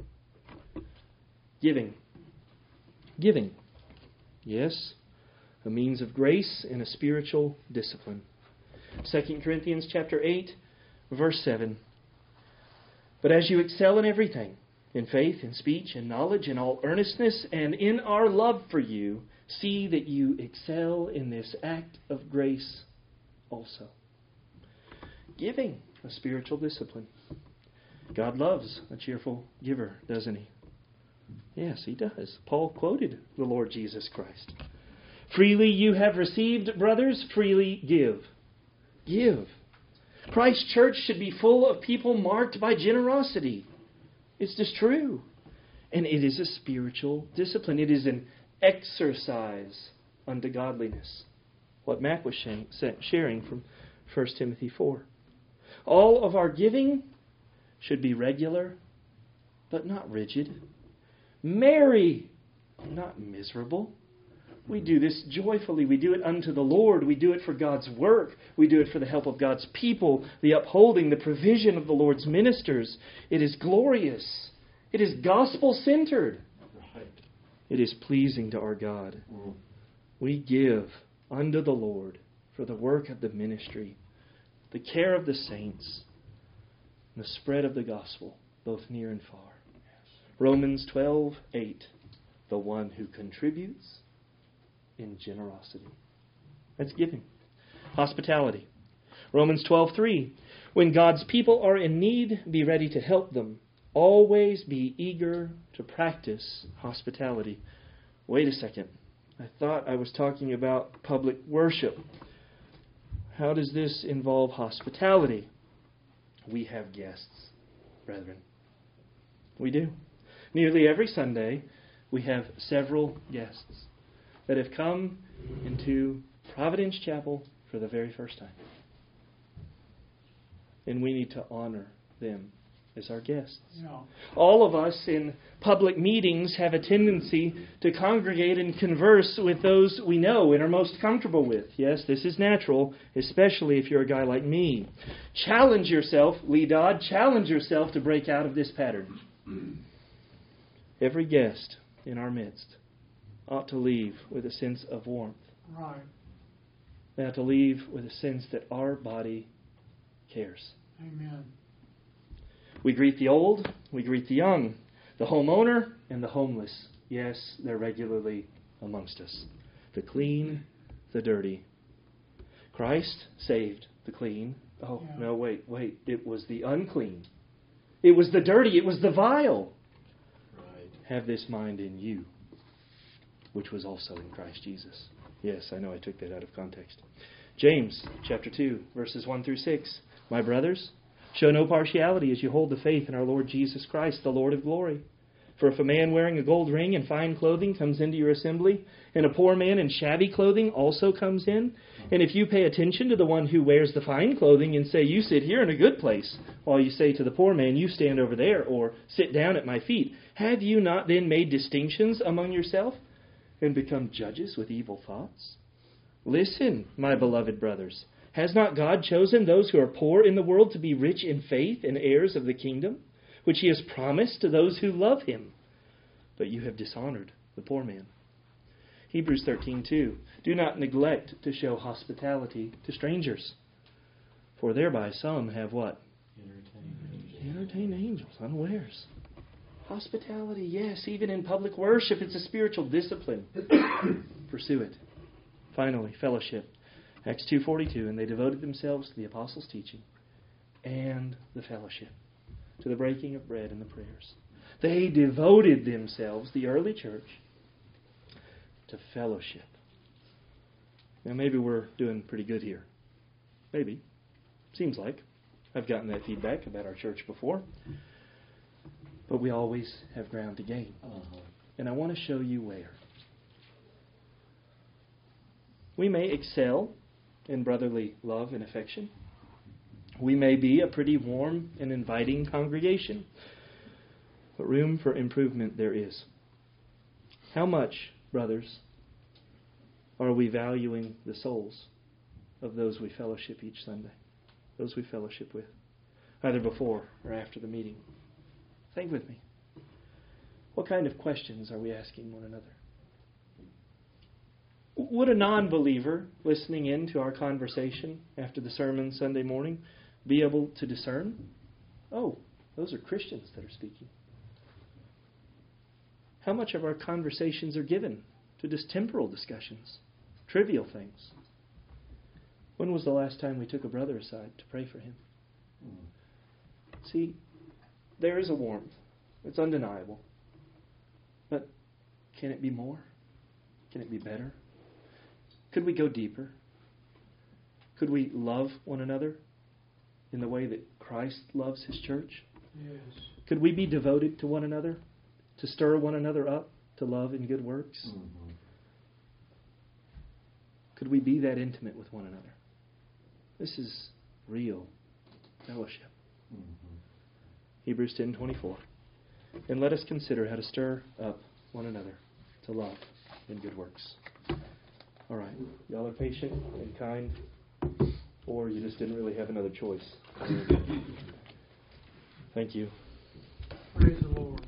Giving. Giving. Yes, a means of grace and a spiritual discipline. Second Corinthians chapter eight, verse seven. But as you excel in everything, in faith, in speech, in knowledge, in all earnestness, and in our love for you, see that you excel in this act of grace also. Giving, a spiritual discipline. God loves a cheerful giver, doesn't He? Yes, He does. Paul quoted the Lord Jesus Christ. Freely you have received, brothers, freely give. Give. Christ's church should be full of people marked by generosity. It's just true. And it is a spiritual discipline. It is an exercise unto godliness. What Mac was sharing from First Timothy four. All of our giving should be regular, but not rigid. Merry, not miserable. We do this joyfully. We do it unto the Lord. We do it for God's work. We do it for the help of God's people, the upholding, the provision of the Lord's ministers. It is glorious. It is gospel-centered. Right. It is pleasing to our God. Mm. We give unto the Lord for the work of the ministry, the care of the saints, and the spread of the gospel, both near and far. Romans twelve eight, the one who contributes in generosity. That's giving. Hospitality. Romans twelve three, when God's people are in need, be ready to help them. Always be eager to practice hospitality. Wait a second. I thought I was talking about public worship. How does this involve hospitality? We have guests, brethren. We do. Nearly every Sunday, we have several guests that have come into Providence Chapel for the very first time. And we need to honor them as our guests. Yeah. All of us in public meetings have a tendency to congregate and converse with those we know and are most comfortable with. Yes, this is natural, especially if you're a guy like me. Challenge yourself, Lee Dodd, challenge yourself to break out of this pattern. Every guest in our midst ought to leave with a sense of warmth. Right. They ought to leave with a sense that our body cares. Amen. We greet the old, we greet the young, the homeowner and the homeless. Yes, they're regularly amongst us. The clean, the dirty. Christ saved the clean. Oh, Yeah. no, wait, wait. It was the unclean. It was the dirty. It was the vile. Right. Have this mind in you, which was also in Christ Jesus. Yes, I know I took that out of context. James chapter two, verses one through six. My brothers, show no partiality as you hold the faith in our Lord Jesus Christ, the Lord of glory. For if a man wearing a gold ring and fine clothing comes into your assembly, and a poor man in shabby clothing also comes in, and if you pay attention to the one who wears the fine clothing and say, you sit here in a good place, while you say to the poor man, you stand over there, or sit down at my feet, have you not then made distinctions among yourself, and become judges with evil thoughts? Listen, my beloved brothers, has not God chosen those who are poor in the world to be rich in faith and heirs of the kingdom, which he has promised to those who love him? But you have dishonored the poor man. Hebrews thirteen two. Do not neglect to show hospitality to strangers, for thereby some have what? Entertain. Entertain angels unawares. Hospitality, yes, even in public worship, it's a spiritual discipline. Pursue it. Finally, fellowship. Acts two forty-two, and they devoted themselves to the apostles' teaching and the fellowship, to the breaking of bread and the prayers. They devoted themselves, the early church, to fellowship. Now maybe we're doing pretty good here. Maybe. Seems like. I've gotten that feedback about our church before. But we always have ground to gain. Uh-huh. And I want to show you where. We may excel in brotherly love and affection. We may be a pretty warm and inviting congregation. But room for improvement there is. How much, brothers, are we valuing the souls of those we fellowship each Sunday? Those we fellowship with, either before or after the meeting? Think with me. What kind of questions are we asking one another? Would a non-believer listening in to our conversation after the sermon Sunday morning be able to discern, oh, those are Christians that are speaking? How much of our conversations are given to just temporal discussions, trivial things? When was the last time we took a brother aside to pray for him? See, there is a warmth. It's undeniable. But can it be more? Can it be better? Could we go deeper? Could we love one another in the way that Christ loves his church? Yes. Could we be devoted to one another to stir one another up to love and good works? Mm-hmm. Could we be that intimate with one another? This is real fellowship. Mm-hmm. Hebrews ten twenty-four. And let us consider how to stir up one another to love and good works. All right. Y'all are patient and kind, or you just didn't really have another choice. Thank you. Praise the Lord.